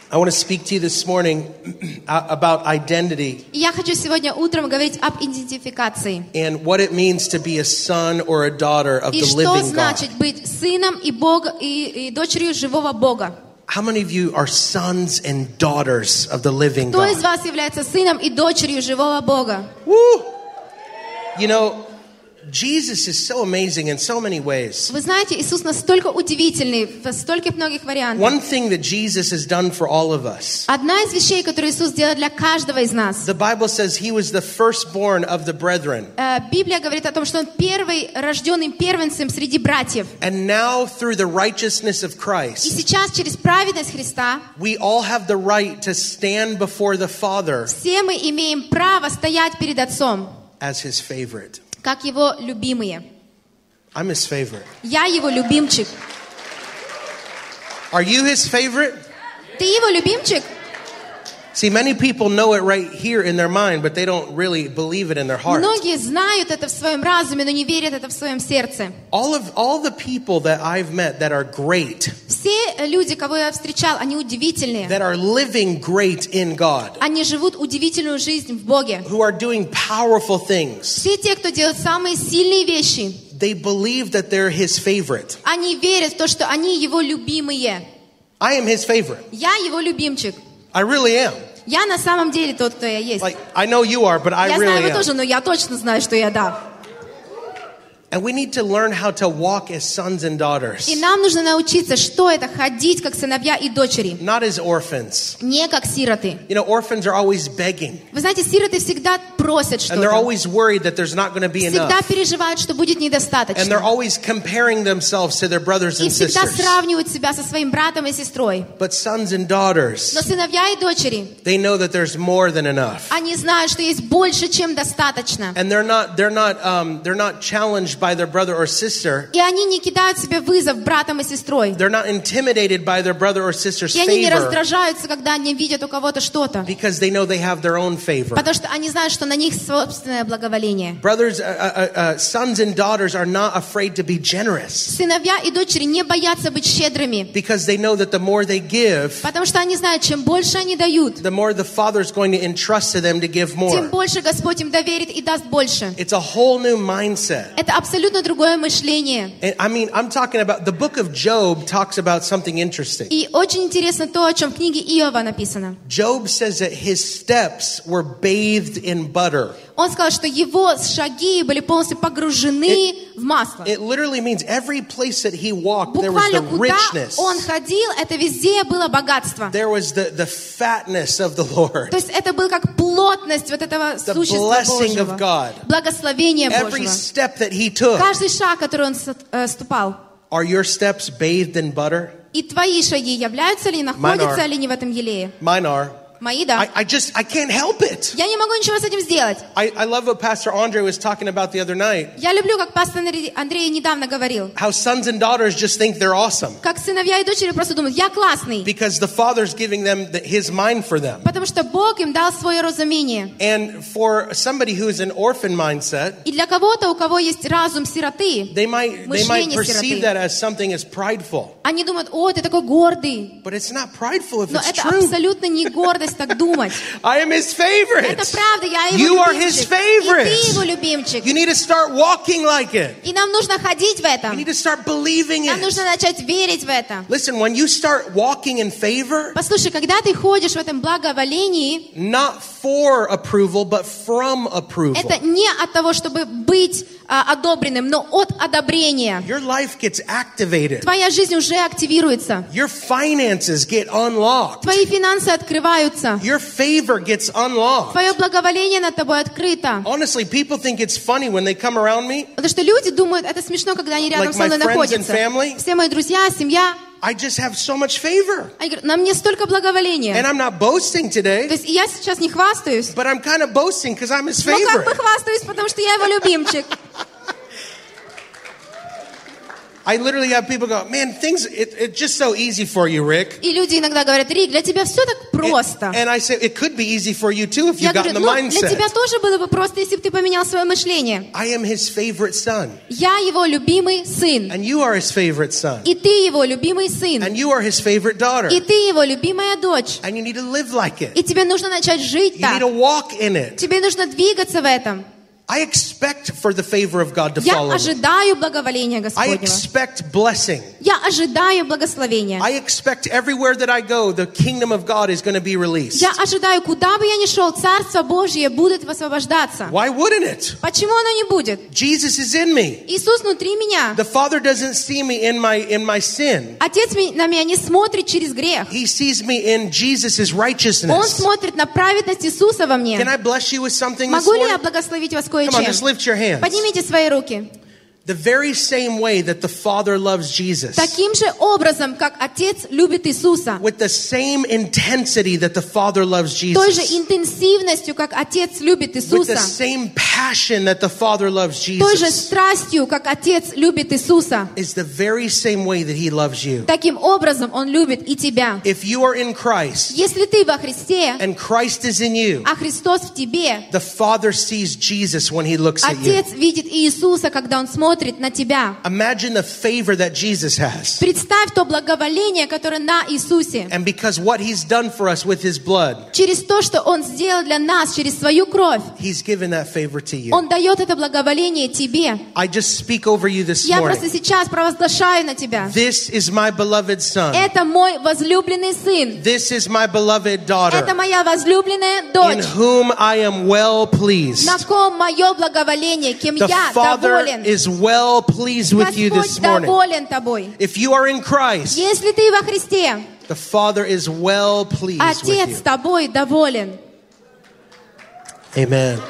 I want to speak to you this morning about identity. И я хочу сегодня утром говорить об идентификации. And what it means to be a son or a daughter of И the что living God. значит быть сыном и Бога и, и дочерью живого Бога? How many of you are sons and daughters of the living Кто из God? вас является сыном и дочерью живого Бога? Woo! You know, Jesus is so amazing in so many ways. Вы знаете, Иисус настолько удивительный в стольких многих вариантах. One thing that Jesus has done for all of us. Одна из вещей, которую Иисус делал для каждого из нас. The Bible says he was the firstborn of the brethren. Э, Библия говорит о том, что Он первый рожденный первенцем среди братьев. And now through the righteousness of И Christ, сейчас через праведность Христа we all have the right to stand before the Father все мы имеем право стоять перед Отцом, as his favorite. как Его любимые. I'm his favorite. Я Его любимчик. Are you his favorite? Ты Его любимчик? See, many people know it right here in their mind, but they don't really believe it in their heart. Многие знают это в своем разуме, но не верят это в своем сердце. All of all the people that I've met that are great, Все люди, кого я встречал, они удивительные. that are living great in God, Они живут удивительную жизнь в Боге. who are doing powerful things, Все те, кто делает самые сильные вещи, they believe that they're his favorite. они верят в то, что они Его любимые. I am his favorite. Я Его любимчик. I really am. Я на самом деле тот, кто я есть. Like, I know you are, but I Я знаю, really вы am. тоже, но я точно знаю, что я да. And we need to learn how to walk as sons and daughters, И нам нужно научиться, что это ходить как сыновья и дочери, not as orphans. не как сироты. You know, orphans are always begging, Вы знаете, сироты всегда просят and they're что-то. always worried that there's not going to be Всегда enough. переживают, что будет And they're недостаточно. always comparing themselves to their brothers И and всегда sisters. сравнивают себя со своим братом и сестрой. But sons and daughters, Но сыновья и дочери, they know that there's more than enough. они знают, что есть больше, чем достаточно. And they're not they're not um, they're not challenged by their brother or sister. И они не кидают себе вызов братом и сестрой. They're not intimidated by their brother or sister's И они не favor раздражаются, когда они видят у кого-то что-то. because they know they have their own favor. Потому что они знают, что на них собственное благоволение. Brothers, uh, uh, uh, sons and daughters are not afraid to be generous Сыновья и дочери не боятся быть щедрыми. because they know that the more they give, Потому что они знают, чем больше они дают, the more the Father's going to entrust to them to give тем more. больше Господь им доверит и даст больше. It's a whole new mindset. Это абсолютно другое мышление. And I mean, I'm talking about the book of Job talks about something interesting. И очень интересно то, о чем в книге Иова написано. Job says that his steps were bathed in butter. Он сказал, что его шаги были полностью погружены в масло. It literally means every place that he walked, there was Буквально the куда richness. он ходил, это везде было богатство. There was the, the fatness of the Lord. То есть это было как плотность вот этого The существа blessing of Божьего, God. благословение Every Божьего. step that he took. Каждый шаг, который он с- э, ступал. Are your steps bathed in butter? И твои шаги являются ли, находятся are. ли они в этом елее? Mine are. Мои, да. I, I just, I can't help it. Я не могу ничего с этим сделать. I, I love what Pastor Andre was talking about the other night. Я люблю, как пастор Андрей Андрей недавно говорил, How sons and daughters just think they're awesome. как сыновья и дочери просто думают, я классный, Because the Father's giving them the, His mind for them. потому что Бог им дал свое разумение. And for somebody who is an orphan mindset, И для кого-то, у кого есть разум сироты, they might, they might Мышление perceive сироты. that as something as prideful. они думают, о, ты такой гордый. But it's not prideful if Но it's это true. абсолютно не гордость так думать. I am His favorite. Это правда, я его You are любимчик. His favorite. И ты его любимчик. You need to start walking like it. И нам нужно ходить в You этом. need to start believing Нам it. нужно начать верить в это. Listen, when you start walking in favor, Послушай, когда ты ходишь в этом благоволении, not for approval, but from approval, это не от того, чтобы быть а, одобренным, но от одобрения. your life gets activated. Твоя жизнь уже активируется. Your finances get unlocked. Твои финансы открываются. Your favor gets unlocked. Твое благоволение над тобой открыто. Honestly, people think it's funny when they come around me. Потому что люди думают, это смешно, когда они рядом Like со мной my friends and находятся. family. Все мои друзья, семья. I just have so much favor. Они говорят, на мне столько благоволения. And I'm not boasting То today, есть я сейчас не хвастаюсь, but I'm kind of boasting because I'm His но как бы favorite. хвастаюсь, потому что я его любимчик. I literally have people go, man, things, it, it's just so easy for you, Rick. И люди иногда говорят: Рик, для тебя все так просто. And, and I say, it could be easy for you too if Я you got in говорю, the ну, для mindset. тебя тоже было бы просто, если бы ты поменял свое мышление. I am his favorite son. Я его любимый сын. And you are his favorite son. И ты его любимый сын. And you are his favorite daughter. И ты его любимая дочь. And you need to live like it. И тебе нужно начать жить You need так. to walk in it. Тебе нужно двигаться в этом. I expect for the favor of God to Я follow me. ожидаю благоволения I Господнего. expect blessing. Я ожидаю благословения. I expect everywhere that I go, the kingdom of God is going to be released. Я ожидаю, куда бы я ни шел, Царство Божье будет высвобождаться. Why wouldn't it? Почему оно не будет? Jesus is in me. Иисус внутри меня. The Father doesn't see me in my in my sin. Отец ми- на меня не смотрит через грех. He sees me in Jesus' Он righteousness. смотрит на праведность Иисуса во мне. Can I bless you with something this Могу ли я morning? благословить вас Come on, кое-чем? just lift your hands. Поднимите свои руки. The very same way that the Father loves Jesus, Таким же образом, как Отец любит Иисуса, with the same intensity that the Father loves той же Jesus, интенсивностью, как Отец любит with the Иисуса, same passion that the Father loves той же Jesus, страстью, как Отец любит Иисуса, is the very same way that He loves you. таким образом Он любит и тебя. If you are in Christ Если ты во Христе, and Christ is in you, а Христос в тебе, the Father sees Jesus when He looks at you. Отец видит Иисуса, когда Он смотрит на тебя. Imagine the favor that Jesus has. Представь то благоволение, которое на Иисусе. And because what He's done for us with His blood, Через то, что Он сделал для нас, через свою кровь, He's given that favor to you. Он дает это благоволение тебе. I just speak over you this Я morning. просто сейчас провозглашаю на тебя. This is my beloved son. Это мой возлюбленный сын. This is my beloved daughter, Это моя возлюбленная in дочь, whom I am well pleased. на ком мое благоволение, кем The я Father доволен. is well pleased with you this Господь morning. доволен тобой. If you are in Christ, Если ты во Христе, the Father is well pleased with Отец you. тобой доволен. Amen.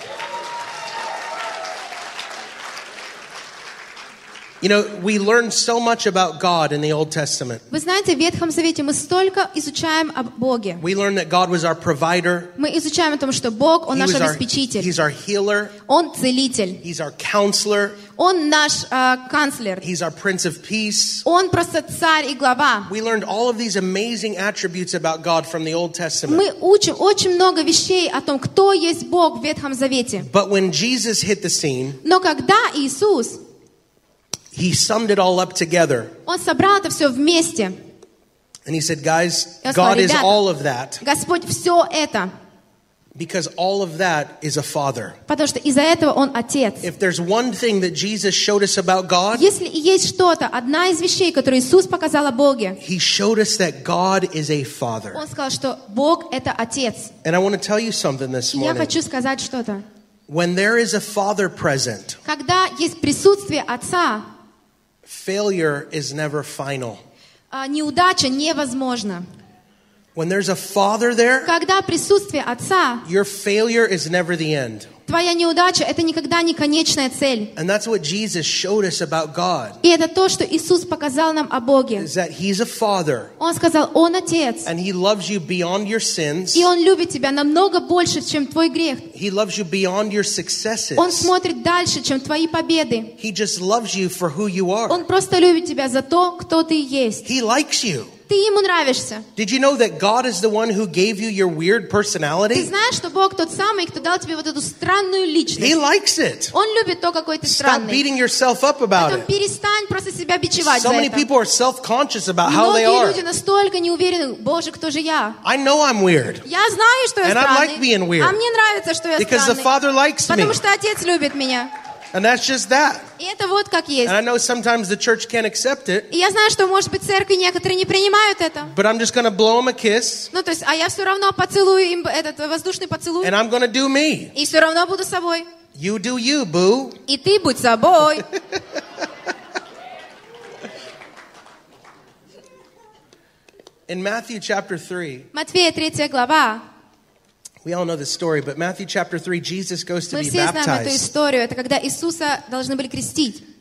You know, we learn so much about God in the Old Testament. Вы знаете, в Ветхом Завете мы столько изучаем об Боге. We learn that God was our provider. Мы изучаем о том, что Бог, Он He наш was our, обеспечитель, he's our healer. Он целитель, He's our counselor. Он наш э, канцлер, He's our Prince of Peace. Он просто царь и глава. We learned all of these amazing attributes about God from the Old Testament. Мы учим очень много вещей о том, кто есть Бог в Ветхом Завете. But when Jesus hit the scene, Но когда Иисус, He summed it all up together. Он собрал это все вместе. And He said, guys, Я сказала, God is ребята, all of that Господь все это, because all of that is a Father. потому что из-за этого Он Отец. If there's one thing that Jesus showed us about God, Если и есть что-то, одна из вещей, которую Иисус показал о Боге, He showed us that God is a Father. Он сказал, что Бог — это Отец. And I want to tell you something this И я morning. хочу сказать что-то. When there is a Father present, Когда есть присутствие Отца, failure is never final. а, неудача невозможна. When there's a Father there, Когда присутствие Отца, your failure is never the end. твоя неудача — это никогда не конечная цель. And that's what Jesus showed us about God, И это то, что Иисус показал нам о Боге. is that He's a Father Он сказал, Он Отец. and He loves you beyond your sins. И Он любит тебя намного больше, чем твой грех. He loves you beyond your successes. Он смотрит дальше, чем твои победы. He just loves you for who you are. Он просто любит тебя за то, кто ты есть. He likes you. Ты Ему нравишься. Did you know that God is the one who gave you your weird Ты personality? знаешь, что Бог тот самый, кто дал тебе вот эту странную He личность. likes it. Он любит то, какой ты Stop странный. beating yourself up about Поэтому it. перестань просто себя бичевать So за many это. people are self-conscious about how they Многие are. люди настолько не уверены, Боже, кто же я? I know I'm weird Я знаю, что я And I странный. like being weird. А мне нравится, что я because the странный. Father likes me. Потому что Отец любит меня. And that's just that. И это вот как есть. And I know sometimes the church can't accept it, И я знаю, что, может быть, церкви некоторые не принимают это. but I'm just going to blow them a kiss Ну, то есть, а я все равно поцелую им этот воздушный поцелуй. and I'm going to do me. И все равно буду собой. You do you, boo. И ты будь собой. In Matthew chapter three, Матфея третья глава. we all know the story, but Matthew chapter three, Jesus goes to Мы be все знаем эту baptized. историю. Это когда Иисуса должны были крестить.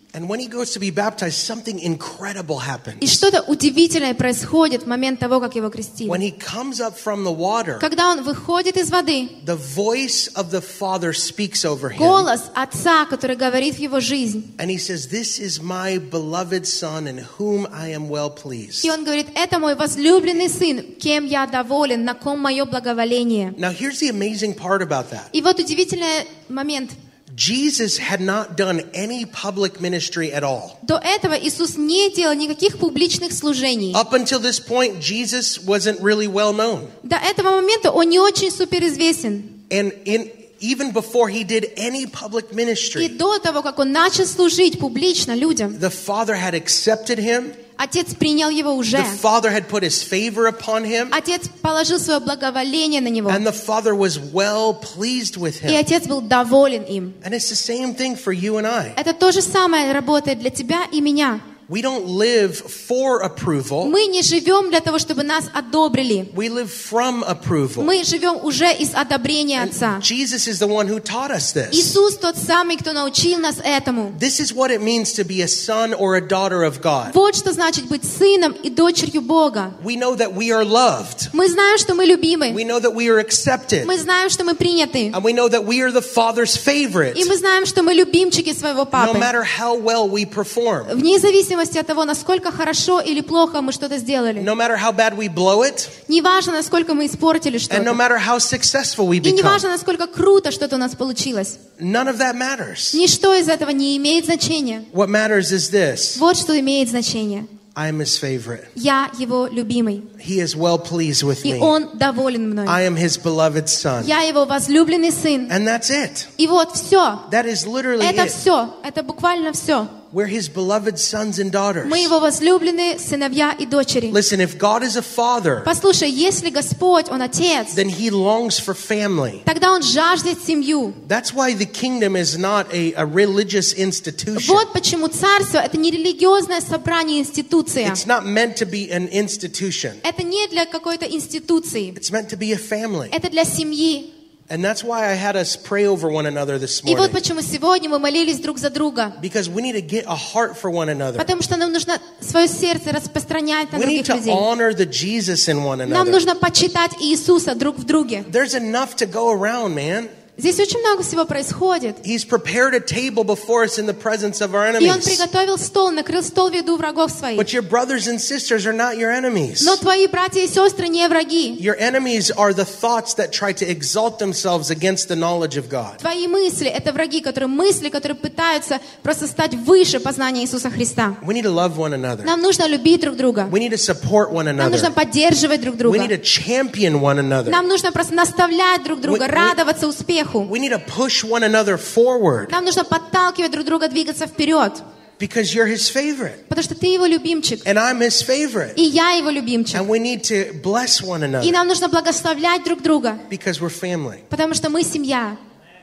And when he goes to be baptized, something incredible И happens. что-то удивительное происходит в момент того, как его крестили. When he comes up from the water, Когда он выходит из воды, the voice of the Father speaks over him. голос Отца, который говорит в его жизнь. And he says, "This is my beloved Son in whom I am well pleased." И он говорит, это мой возлюбленный сын, кем я доволен, на ком мое благоволение. Now here's the amazing part about that. И вот удивительный момент. Jesus had not done any public ministry at all. До этого Иисус не делал никаких публичных служений. Up until this point, Jesus wasn't really well known. До этого момента он не очень суперизвестен. And in even before he did any public И ministry, до того, как он начал служить публично людям, the Father had accepted him. Отец принял его уже. The Father had put his favor upon him. Отец положил свое благоволение на него. And the Father was well pleased with И him. Отец был доволен им. And it's the same thing for you and I. Это то же самое работает для тебя и меня. We don't live for approval. Мы не живем для того, чтобы нас одобрили. We live from approval. Мы живем уже из одобрения Отца. Jesus is the one who taught us this. Иисус тот самый, кто научил нас этому. This is what it means to be a son or a daughter of God. Вот что значит быть сыном и дочерью Бога. We know that we are loved. Мы знаем, что мы любимы. We know that we are accepted. Мы знаем, что мы приняты. And we know that we are the Father's favorite. И мы знаем, что мы любимчики своего No папы. matter how well we perform. Вне зависимости от того, насколько хорошо или плохо мы что-то сделали. No matter how bad we blow it. Не важно, насколько мы испортили And no что-то. matter how successful we И не become. важно, насколько круто что-то у нас получилось. None of that matters. Ничто из этого не имеет значения. What matters is this. Вот что имеет значение. I am his favorite. Я его любимый. He is well pleased with И me. он доволен мной. I am his beloved son. Я его возлюбленный сын. And that's it. И вот все. That is literally Это it. все. Это буквально все. We're his beloved sons and daughters. Мы его возлюбленные сыновья и дочери. Listen, if God is a father, Послушай, если Господь, Он Отец, then he longs for family. тогда Он жаждет семью. That's why the kingdom is not a, a religious institution. Вот почему царство — это не религиозное собрание, институция. It's not meant to be an institution. Это не для какой-то институции. It's meant to be a family. Это для семьи. And that's why I had us pray over one another this И вот morning. почему сегодня мы молились друг за друга. Because we need to get a heart for one another. Потому что нам нужно свое сердце распространять на We need других to людей. honor the Jesus in one Нам another. нужно почитать Иисуса друг в друге. There's enough to go around, man. Здесь очень много всего происходит. He's prepared a table before us in the presence of our И Он enemies. приготовил стол, накрыл стол в виду врагов своих. But your brothers and sisters are not your enemies. Но твои братья и сестры не враги. Your enemies are the thoughts that try to exalt themselves against the knowledge of God. Твои мысли — это враги, которые мысли, которые пытаются просто стать выше познания Иисуса Христа. We need to love one another. Нам нужно любить друг друга. We need to support one Нам нужно another. поддерживать друг We друга. need to champion one another. Нам нужно просто наставлять друг друга, We- we- радоваться успеху. We need to push one another forward Нам нужно подталкивать друг друга, двигаться вперед. because you're his favorite Потому что ты его любимчик. and I'm his favorite. И я его любимчик. And we need to bless one И another нам нужно благословлять друг друга. because we're family. Потому что мы семья.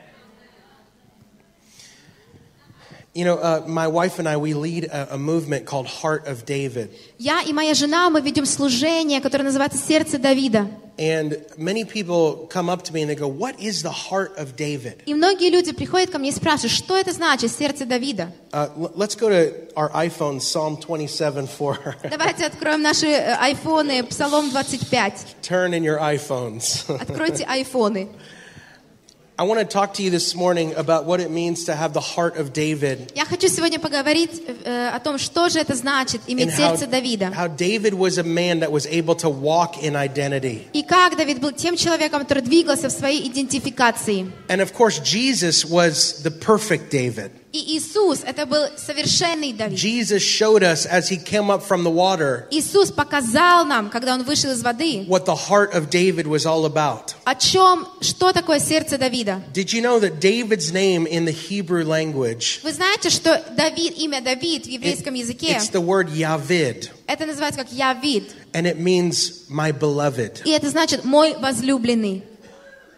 You know, uh, my wife and I, we lead a, a movement called Heart of David. Я и моя жена, мы ведем служение, которое называется «Сердце Давида». And many people come up to me and they go, what is the heart of David? И многие люди приходят ко мне и спрашивают, что это значит «Сердце Давида». Uh, l- let's go to our iPhone, Psalm twenty-seven four. Давайте откроем наши э, айфоны, Псалом двадцать пять. Turn in your iPhones. Откройте айфоны. I want to talk to you this morning about what it means to have the heart of David. Я хочу сегодня поговорить э, о том, что же это значит иметь And how, сердце Давида. how David was a man that was able to walk in identity. И как Давид был тем человеком, который двигался в своей идентификации. And of course, Jesus was the perfect David. И Иисус, это был совершенный Давид. Jesus showed us as he came up from the water Иисус показал нам, когда Он вышел из воды, what the heart of David was all about. о чем, что такое сердце Давида. Did you know that David's name in the Hebrew language, Вы знаете, что Давид, имя Давид в еврейском языке, it's the word Yavid, это называется как Явид. and it means my beloved. И это значит «мой возлюбленный».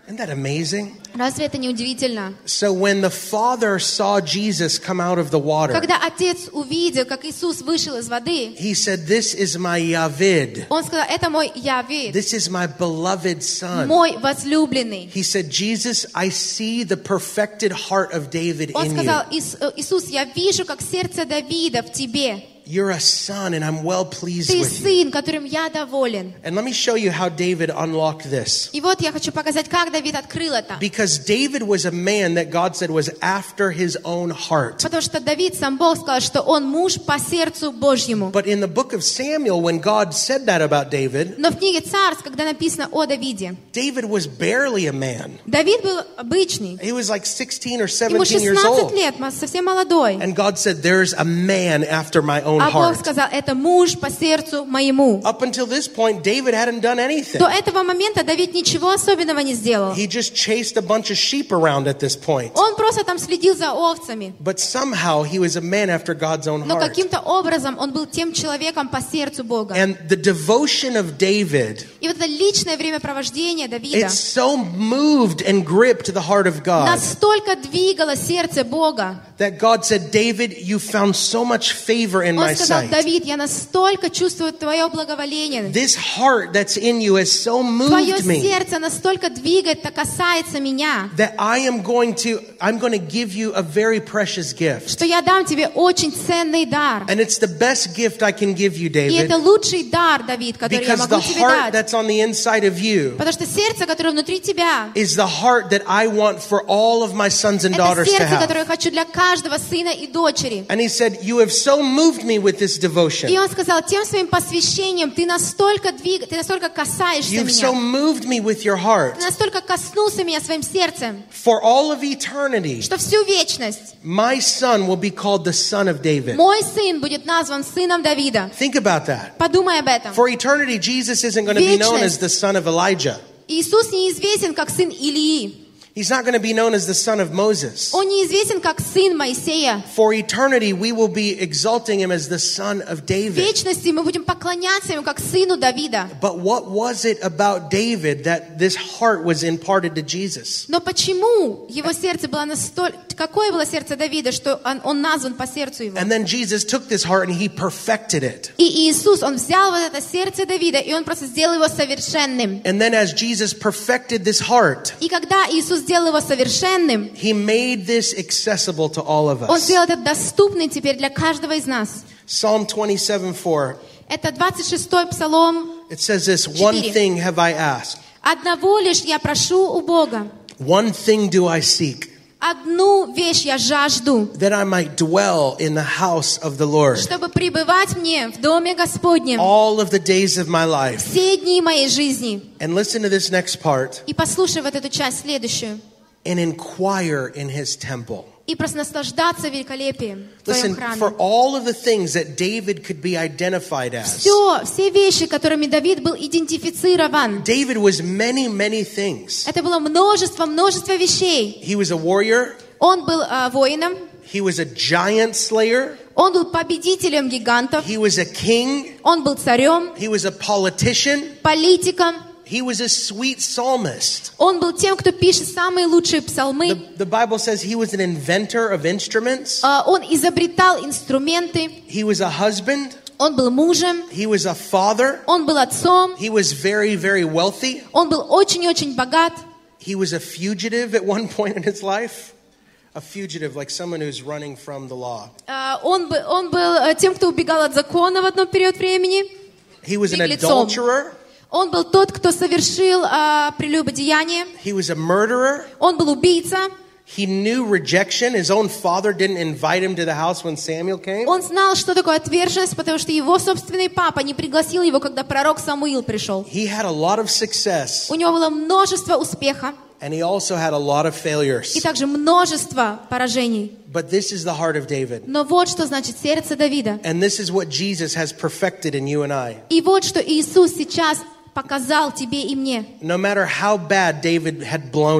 Isn't that amazing? Разве это не удивительно? So when the Father saw Jesus come out of the water, Когда Отец увидел, как Иисус вышел из воды, he said, "This is my Yavid. Он сказал: это мой Явид, This is my beloved son." мой возлюбленный. He said, "Jesus, I see the perfected heart of David Он in сказал: you. «Ис- Иисус, я вижу, как сердце Давида в тебе. You're a son and I'm well pleased Ты with you." сын, которым я доволен». And let me show you how David unlocked this. И вот я хочу показать, как Давид открыл это. Because David was a man that God said was after his own heart. Потому что Давид, сам Бог сказал, что он муж по сердцу Божьему. But in the book of Samuel, when God said that about David, Но в книге Царств, когда написано о Давиде, David was barely a man. Давид был обычный. He was like sixteen or Ему seventeen years шестнадцать old. лет, совсем молодой. And God said, "There's a man after my own А Бог heart." сказал: это муж по сердцу моему. Up until this point, David hadn't done anything. До этого момента Давид ничего особенного не сделал. He just chased a bunch of sheep around at this point. Он просто там следил за овцами. But somehow he was a man after God's own Но heart. каким-то образом он был тем человеком по сердцу Бога. And the devotion of David, И вот это личное времяпровождение Давида it so moved and gripped the heart of God настолько двигало сердце Бога. that God said, "David, you found so much favor in my Он сказал: sight. Давид, я настолько чувствую твое благоволение. This heart that's in you has so Твое moved me сердце настолько двигает, так касается меня, that I am going to, I'm going to give you a very precious gift. что я дам тебе очень ценный дар. And it's the best gift I can give you, И David, это лучший дар, Давид, который я because могу the тебе heart дать. that's on the inside of you Потому что сердце, которое внутри тебя, is the heart that I want for all of my sons and это daughters to сердце, have. которое я хочу для каждого сына и дочери. And he said, "You have so moved me with this И devotion. он сказал: тем своим посвящением ты настолько двиг... ты настолько касаешься You've so меня, moved me with your heart. ты настолько коснулся меня своим сердцем, For all of eternity, что всю вечность my son will be called the son of David." мой сын будет назван сыном Давида. Think about that. Подумай об этом. For eternity, Jesus isn't going to be known as the son of Elijah. Иисус неизвестен как сын Илии. He's not going to be known as the son of Moses. Он неизвестен как сын Моисея. For eternity, we will be exalting him as the son of В David. вечности мы будем поклоняться ему как сыну Давида. But what was it about David that this heart was imparted to Jesus? Но почему его сердце было настолько... Какое было сердце Давида, что он, он назван по сердцу его? And then Jesus took this heart and he perfected it. И Иисус, он взял вот это сердце Давида, и он просто сделал его совершенным. And then as Jesus perfected this heart, И когда Иисус сделал его совершенным, he made this accessible to all of он us. сделал это доступным теперь для каждого из нас. Psalm twenty-seven four, Это двадцать шестой Псалом. it says this, "One Четыре. thing have I asked, Одного лишь я прошу у Бога. one thing do I seek, Одну вещь я жажду, that I might dwell in the house of the Lord чтобы пребывать мне в доме Господнем all of the days of my life." все дни моей жизни. And listen to this next part. И послушай вот эту часть следующую. "And inquire in his temple." И просто наслаждаться великолепием в твоем Listen, храме. for all of the things that David could be identified as, Все, все вещи, которыми Давид был идентифицирован. David was many, many things. Это было множество, множество вещей. He was a warrior. Он был а, воином, He was a giant slayer. он был победителем гигантов, He was a king. он был царем, He was a politician. политиком. He was a sweet psalmist. Он был тем, кто пишет самые лучшие псалмы. The, the Bible says he was an inventor of instruments. А, Он изобретал инструменты. He was a husband. Он был мужем. He was a father. Он был отцом. He was very, very wealthy. Он был очень-очень богат. He was a fugitive at one point in his life. A fugitive, like someone who's running from the law. А, Он был, он был э, тем, кто убегал от закона в одном период времени. He was an Беглецом. adulterer. Он был тот, кто совершил а, прелюбодеяние. He was a murderer. Он был убийца. He knew rejection. His own father didn't invite him to the house when Samuel came. Он знал, что такое отверженность, потому что его собственный папа не пригласил его, когда пророк Самуил пришел. He had a lot of success, У него было множество успеха and he also had a lot of и failures. также множество поражений. But this is the heart of David. Но вот что значит сердце Давида. And this is what Jesus has perfected in you and I. И вот что Иисус сейчас показал тебе и мне. No matter how bad David had blown it, В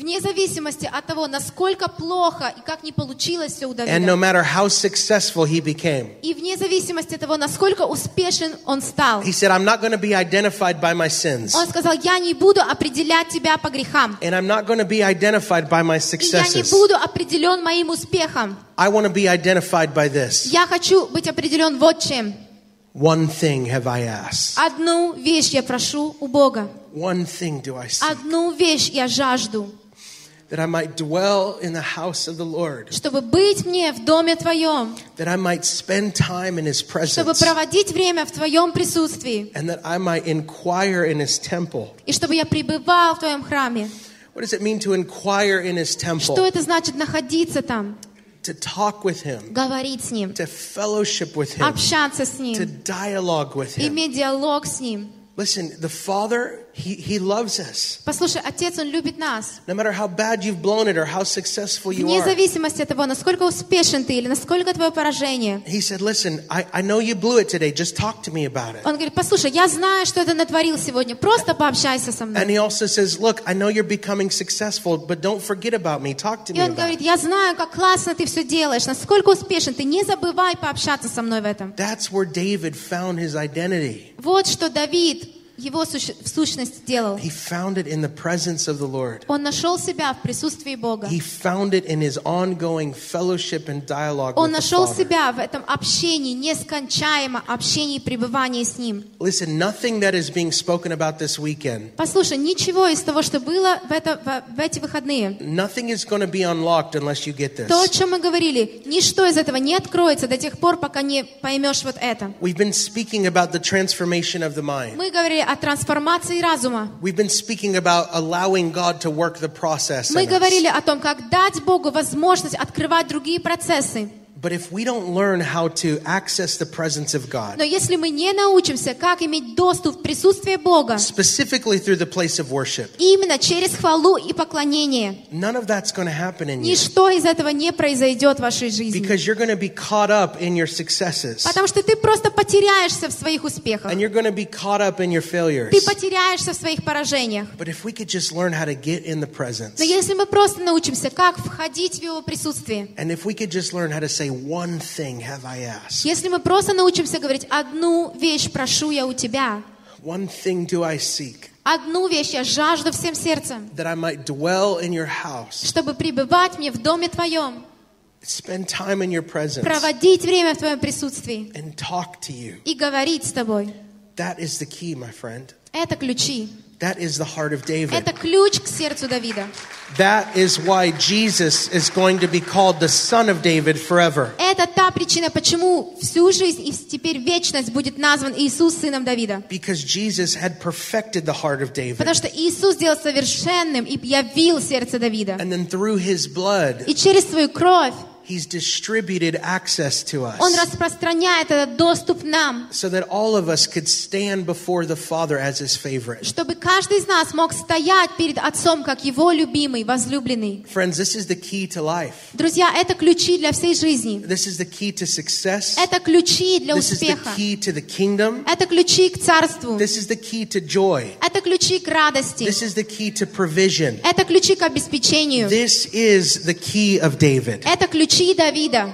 Вне зависимости от того, насколько плохо и как не получилось все у Давида. And no matter how successful he became. И вне зависимости от того, насколько успешен он стал. He said, I'm not going to be identified by my sins. Он сказал, я не буду определять тебя по грехам. And I'm not going to be identified by my И я не successes. буду определен моим успехом. I want to be identified by this. Я хочу быть определен вот чем. One thing have I asked. Одну вещь я прошу у Бога. One thing do I seek. Одну вещь я жажду. That I might dwell in the house of the Lord. Чтобы быть мне в доме Твоем. That I might spend time in His Чтобы presence. проводить время в Твоем присутствии. And that I might inquire in His temple. И чтобы я пребывал в Твоем храме. What does it mean to inquire in His temple? Что это значит находиться там? To talk with Him. Говорить с Ним. To fellowship with Him. Общаться с To Ним. dialogue with Him. Иметь диалог с Ним. Listen, the Father, He, he loves us. Послушай, Отец, Он любит нас. No matter how bad you've blown it or how successful you Вне are. зависимости от того, насколько успешен ты или насколько твое поражение. He said, listen, I, I know you blew it today. Just talk to me about it. Он говорит, послушай, я знаю, что ты натворил сегодня. Просто пообщайся со And мной. He also says, look, I know you're becoming successful, but don't forget about me. Talk to me И он about говорит, it. я знаю, как классно ты все делаешь, насколько успешен ты. Не забывай пообщаться со мной в этом. That's where David found his identity. Вот что Давид его суще- в сущности делал. He found it in the presence of the Lord. Он нашел себя в присутствии Бога. He found it in his ongoing fellowship and dialogue Он with the нашел Father. себя в этом общении, нескончаемом общении и пребывании с Ним. Listen, nothing that is being spoken about this weekend, Послушай, ничего из того, что было в, это, в, в эти выходные, nothing is going to be unlocked unless you get то, о this. чем мы говорили, ничто из этого не откроется до тех пор, пока не поймешь вот это. We've been speaking about the transformation of the mind. Мы говорили о трансформации разума. We've been speaking about allowing God to work the process Мы in us. говорили о том, как дать Богу возможность открывать другие процессы. But if we don't learn how to access the presence of God, Но если мы не научимся, как иметь доступ в присутствие Бога, specifically through the place of worship, именно через хвалу и поклонение, none of that's going to happen in you. ничто из этого не произойдет в вашей жизни. Because you're going to be caught up in your successes. Потому что ты просто потеряешься в своих успехах. And you're going to be caught up in your failures. Ты потеряешься в своих поражениях. But if we could just learn how to get in the presence, Но если мы просто научимся, как входить в Его присутствие, and if we could just learn how to say, one thing have I asked, если мы просто научимся говорить, одну вещь прошу я у Тебя, one thing do I seek, одну вещь я жажду всем сердцем, that I might dwell in your house, чтобы пребывать мне в доме Твоем, spend time in your presence, проводить время в Твоем присутствии and talk to you. и говорить с Тобой. That is the key, my friend. Это ключи. That is the heart of David. Это ключ к сердцу Давида. That is why Jesus is going to be called the Son of David forever. Это та причина, почему всю жизнь и теперь вечность будет назван Иисус сыном Давида. Because Jesus had perfected the heart of David. Потому что Иисус сделал совершенным и явил сердце Давида. And then through his blood, И через свою кровь He's distributed access to us. Он распространяет этот доступ нам, So that all of us could stand before the Father as His favorite. чтобы каждый из нас мог стоять перед Отцом, как Его любимый, возлюбленный. Friends, this is the key to life. Друзья, это ключи для всей жизни. This is the key to success. Это ключи для This is the успеха. key to the kingdom. Это ключи к царству. This is the key to joy. Это ключи к радости. This is the key to provision. Это ключи к обеспечению. This is the key of David. Это ключи Давида.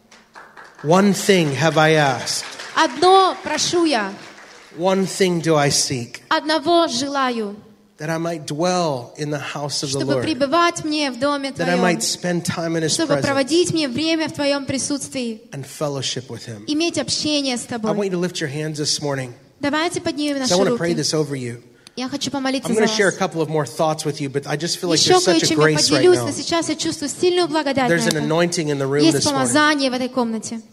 One thing have I asked. Одно прошу я, One thing do I seek. одного желаю, That I might dwell in the house of the чтобы Lord. пребывать мне в доме That I Твоем, might spend time in His чтобы presence проводить мне время в Твоем присутствии, and fellowship with Him. иметь общение с I want Тобой. you to lift your hands this morning. Давайте поднимем So I наши want to pray руки. this over you. Я хочу помолиться I'm за going to share a вас. couple of more thoughts with you, but I just feel like Еще there's such a кое-чем я grace right поделюсь, now. но сейчас я чувствую сильную благодать на There's an это. anointing in the room Есть this morning. помазание в этой комнате.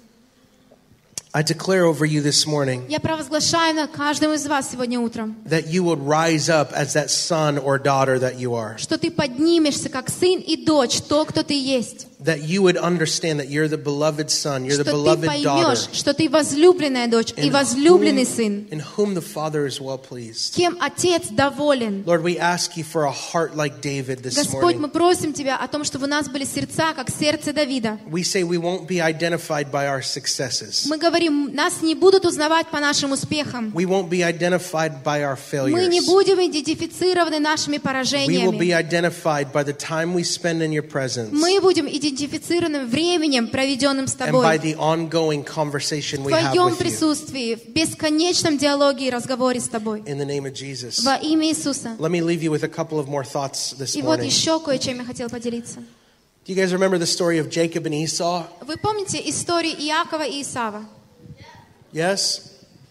I declare over you this morning Я провозглашаю на каждому из вас сегодня утром, that you would rise up as that son or daughter that you are. что ты поднимешься как сын и дочь, то, кто ты есть. that you would understand that you're the beloved son, you're the что ты beloved daughter, поймешь, что ты возлюбленная дочь и in возлюбленный whom, сын, in whom the Father is well pleased. кем Отец доволен. Lord, we ask you for a heart like David this Господь, мы morning. просим Тебя о том, чтобы у нас были сердца, как сердце Давида. We say we won't be identified by our successes. Мы говорим, нас не будут узнавать по нашим успехам. We won't be identified by our Мы не failures. будем идентифицированы нашими We will be поражениями. identified by the time we spend in your presence Мы будем идентифицированы временем, проведенным с and by Тобой, the ongoing conversation в we have Твоем with you. присутствии, в бесконечном диалоге и разговоре с Тобой. In the name of Jesus. Во имя Иисуса. Let me leave you with a couple of more thoughts this И вот morning. еще кое-чем я хотела поделиться. Do you guys remember the story of Jacob and Esau? Вы помните историю Иакова и Исава? Yes?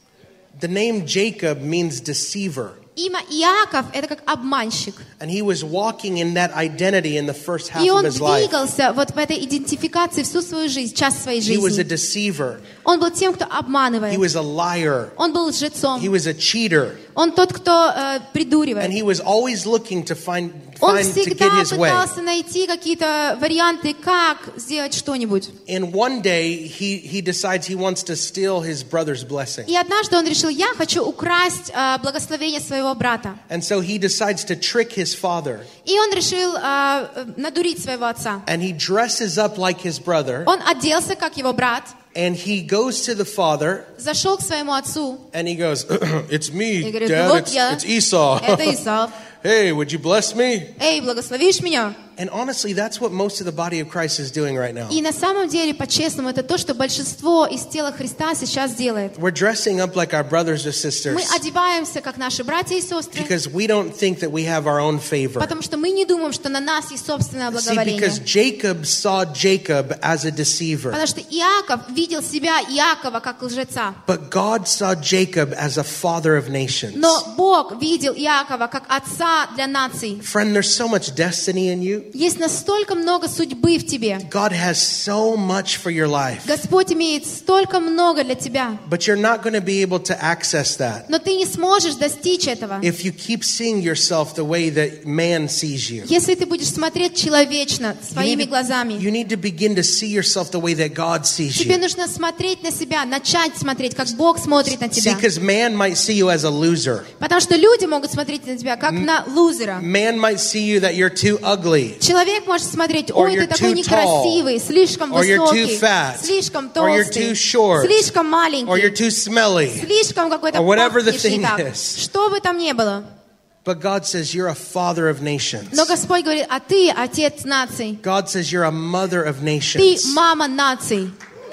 The name Jacob means deceiver. Имя Иаков – это как обманщик. And he was walking in that identity in the first half И of он his life. двигался вот в этой идентификации всю свою жизнь, часть своей He was a жизни. deceiver. Он был тем, кто He обманывает. was a liar. Он был лжецом. He was a cheater. Он тот, кто э, And придуривает. he was always looking to find, Он find to get всегда his way. пытался найти какие-то варианты, как сделать что-нибудь. And one day he, he decides he wants to steal his brother's blessing. И однажды он решил, я хочу украсть э, благословение своего брата. And so he decides to trick his father. И он решил э, надурить своего отца. And he dresses up like his brother. Он оделся, как его брат, And he goes to the father зашел к своему отцу and he goes, it's me, и говорит, Dad, вот it's, я, it's Esau. это Исав. Hey, would you bless me? Эй, благословишь меня? And honestly, that's what most of the body of Christ is doing right now. И на самом деле, по-честному, это то, что большинство из тела Христа сейчас делает. We're dressing up like our brothers or Мы sisters одеваемся, как наши братья и сестры, because we don't think that we have our own favor. потому что мы не думаем, что на нас есть собственное See, благоволение. because Jacob saw Jacob as a deceiver, Потому что Иаков видел себя, Иакова, как лжеца. but God saw Jacob as a father of nations. Но Бог видел Иакова как отца для наций. Friend, there's so much destiny in you. Есть настолько много судьбы в тебе. God has so much for your life, Господь имеет столько много для тебя. but you're not going to be able to access that Но ты не сможешь достичь этого, if you keep seeing yourself the way that man sees you. если ты будешь смотреть человечно, You своими need, to, глазами. you need to begin to see yourself the way that God sees Тебе you. нужно смотреть на себя, начать смотреть, как Бог смотрит на See, тебя. because man might see you as a loser. Потому что люди могут смотреть на тебя, как на лузера. Man might see you that you're too ugly, Человек может смотреть, Or ой, you're ты такой too некрасивый, слишком Or you're too высокий, fat. слишком Or you're too толстый, short. слишком or you're маленький, too smelly. слишком какой-то Or whatever the пахнешь не thing так. is. Что бы там ни было. But God says you're a father of nations. Но Господь говорит, а ты отец наций, God says you're a mother of ты nations. мама наций.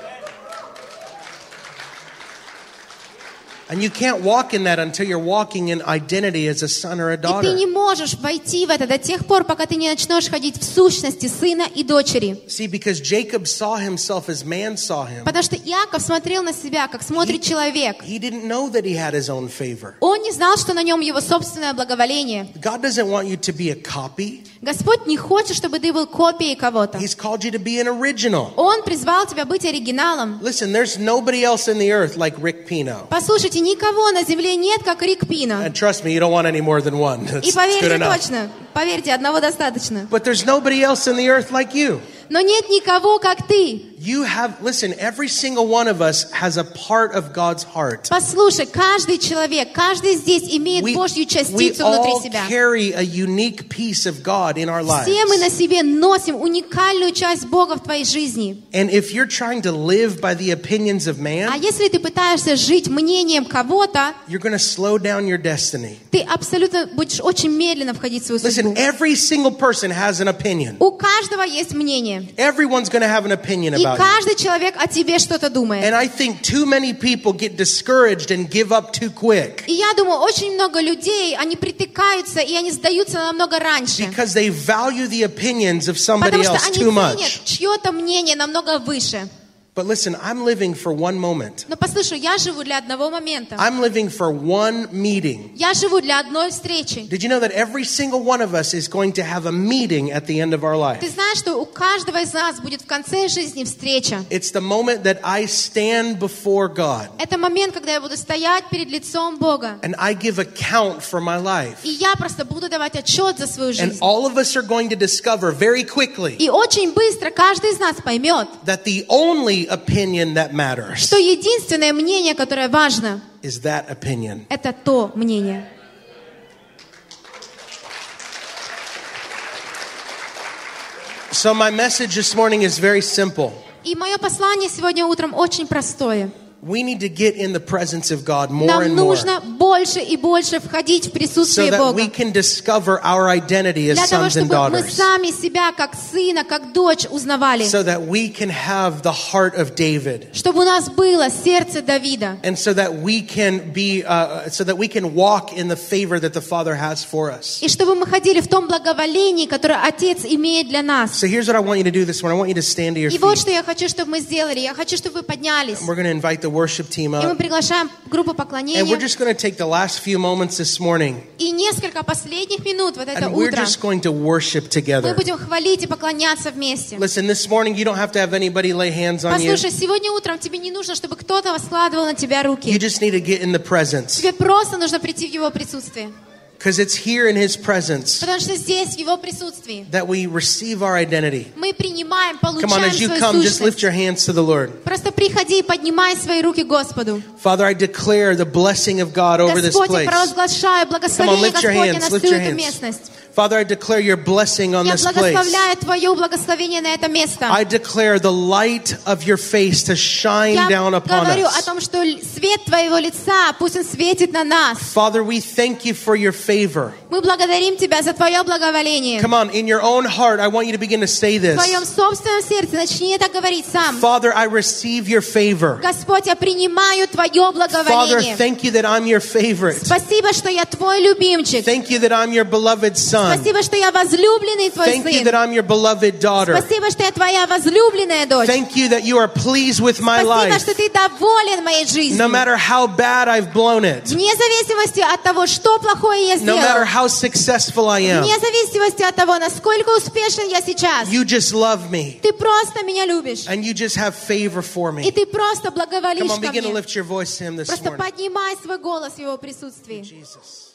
And you can't walk in that until you're walking in identity as a son or a И ты daughter. не можешь войти в это до тех пор, пока ты не начнешь ходить в сущности сына и дочери. See, because Jacob saw himself as man saw him, Потому что Иаков смотрел на себя, как смотрит человек. he didn't know that he had his own favor. Он не знал, что на нем его собственное благоволение. God doesn't want you to be a copy. Господь не хочет, чтобы ты был копией кого-то. He's called you to be an original. Он призвал тебя быть оригиналом. Listen, there's nobody else in the earth like Rick Pino. Послушайте, никого на земле нет, как Рик Пино. And trust me, you don't want any more than one. That's, И that's good поверьте enough. точно, поверьте, одного достаточно. But there's nobody else in the earth like you. Но нет никого, как ты. You have, listen, every single one of us has a part of God's heart. Послушай, каждый человек, каждый здесь имеет We, Божью we частицу all внутри себя. carry a unique piece of God in our lives. Все мы на себе носим уникальную часть Бога в твоей жизни. And if you're trying to live by the opinions of А man, если ты пытаешься жить мнением кого-то, you're going to slow down your destiny. ты абсолютно будешь очень медленно входить в свою Listen, судьбу. every single person has an opinion. У каждого есть мнение. Everyone's going to have an opinion И about you. каждый человек о тебе что-то думает. And I think too many people get discouraged and give up too quick И я думаю, очень много людей, они притыкаются, и они сдаются намного раньше. because they value the opinions of somebody Потому что else они too ценят much. чье-то мнение намного выше. But listen, I'm living for one moment. Но послушай, я живу для одного момента. I'm living for one meeting. Я живу для одной встречи. Did you know that every single one of us is going to have a meeting at the end of our life? Ты знаешь, что у каждого из нас будет в конце жизни встреча. It's the moment that I stand before God. Это момент, когда я буду стоять перед лицом Бога. And I give account for my life. И я просто буду давать отчет за свою And жизнь. all of us are going to discover very quickly И очень быстро каждый из нас поймет, that the only opinion that matters что единственное мнение, которое важно, is that opinion. это то мнение. So my message this morning is very simple. И мое послание сегодня утром очень простое. We need to get in the presence of God more Нам and more нужно больше и больше входить в so присутствие that Бога. we can discover our identity as Для того, sons and чтобы мы daughters. сами себя, как сына, как дочь, узнавали. So that we can have the heart of David. Чтобы у нас было сердце Давида. And so that we can be, uh, so that we can walk in the favor that the Father has for us. И чтобы мы ходили в том благоволении, которое Отец имеет для нас. So here's what I want you to do this morning. I want you to stand to your И вот feet. что я хочу, чтобы мы сделали. Я хочу, чтобы вы поднялись. We're going to invite the worship team И мы up. приглашаем группу And we're поклонения. just going to take the last few moments this morning. И несколько последних минут вот это And we're утро just going to worship мы together. будем хвалить и поклоняться вместе. Listen, this morning you don't have to have anybody lay hands on you. Послушай, сегодня утром тебе не нужно, чтобы кто-то складывал на тебя You руки. just need to get in the presence. Тебе просто нужно прийти в Его присутствие. Because it's here in His presence Потому что здесь, в Его присутствии, that we receive our identity. мы принимаем, Come on, получаем as you свою come, just lift сущность. your hands to the Lord. Просто приходи и поднимай свои руки к Господу. Father, I declare the blessing of God over this Господь, я place. провозглашаю Come on, благословение lift your Господне hands, на lift всю your эту hands. местность. Father, I declare your blessing on Я this place. благословляю Твое благословение на это место. I declare the light of your face to shine Я down upon говорю о us. том, что свет Твоего лица, пусть он светит на нас. Father, we thank you for your favor. Мы благодарим Тебя за Твое благоволение. Come on, in your own heart, I want you to begin to say В this. Твоем собственном сердце начни это говорить сам. Father, I receive your favor. Господь, я принимаю Твое Father, благоволение. thank you that I'm your favorite. Спасибо, что я Твой любимчик. Thank you that I'm your beloved son. Спасибо, что я возлюбленный Твой Thank you that сын. I'm your beloved daughter. Спасибо, что я Твоя возлюбленная дочь. Thank you that you are pleased with my Спасибо, life. что Ты доволен моей No жизнью. matter how bad I've blown it. Вне зависимости от того, что плохое я No matter сделал. how successful I am. Вне зависимости от того, насколько успешен я сейчас. You just love me. Ты просто меня любишь. And you just have favor for И me. ты просто Come благоволишь on, ко begin to мне. lift your voice to him this Просто morning. поднимай свой голос в Его присутствии. Jesus.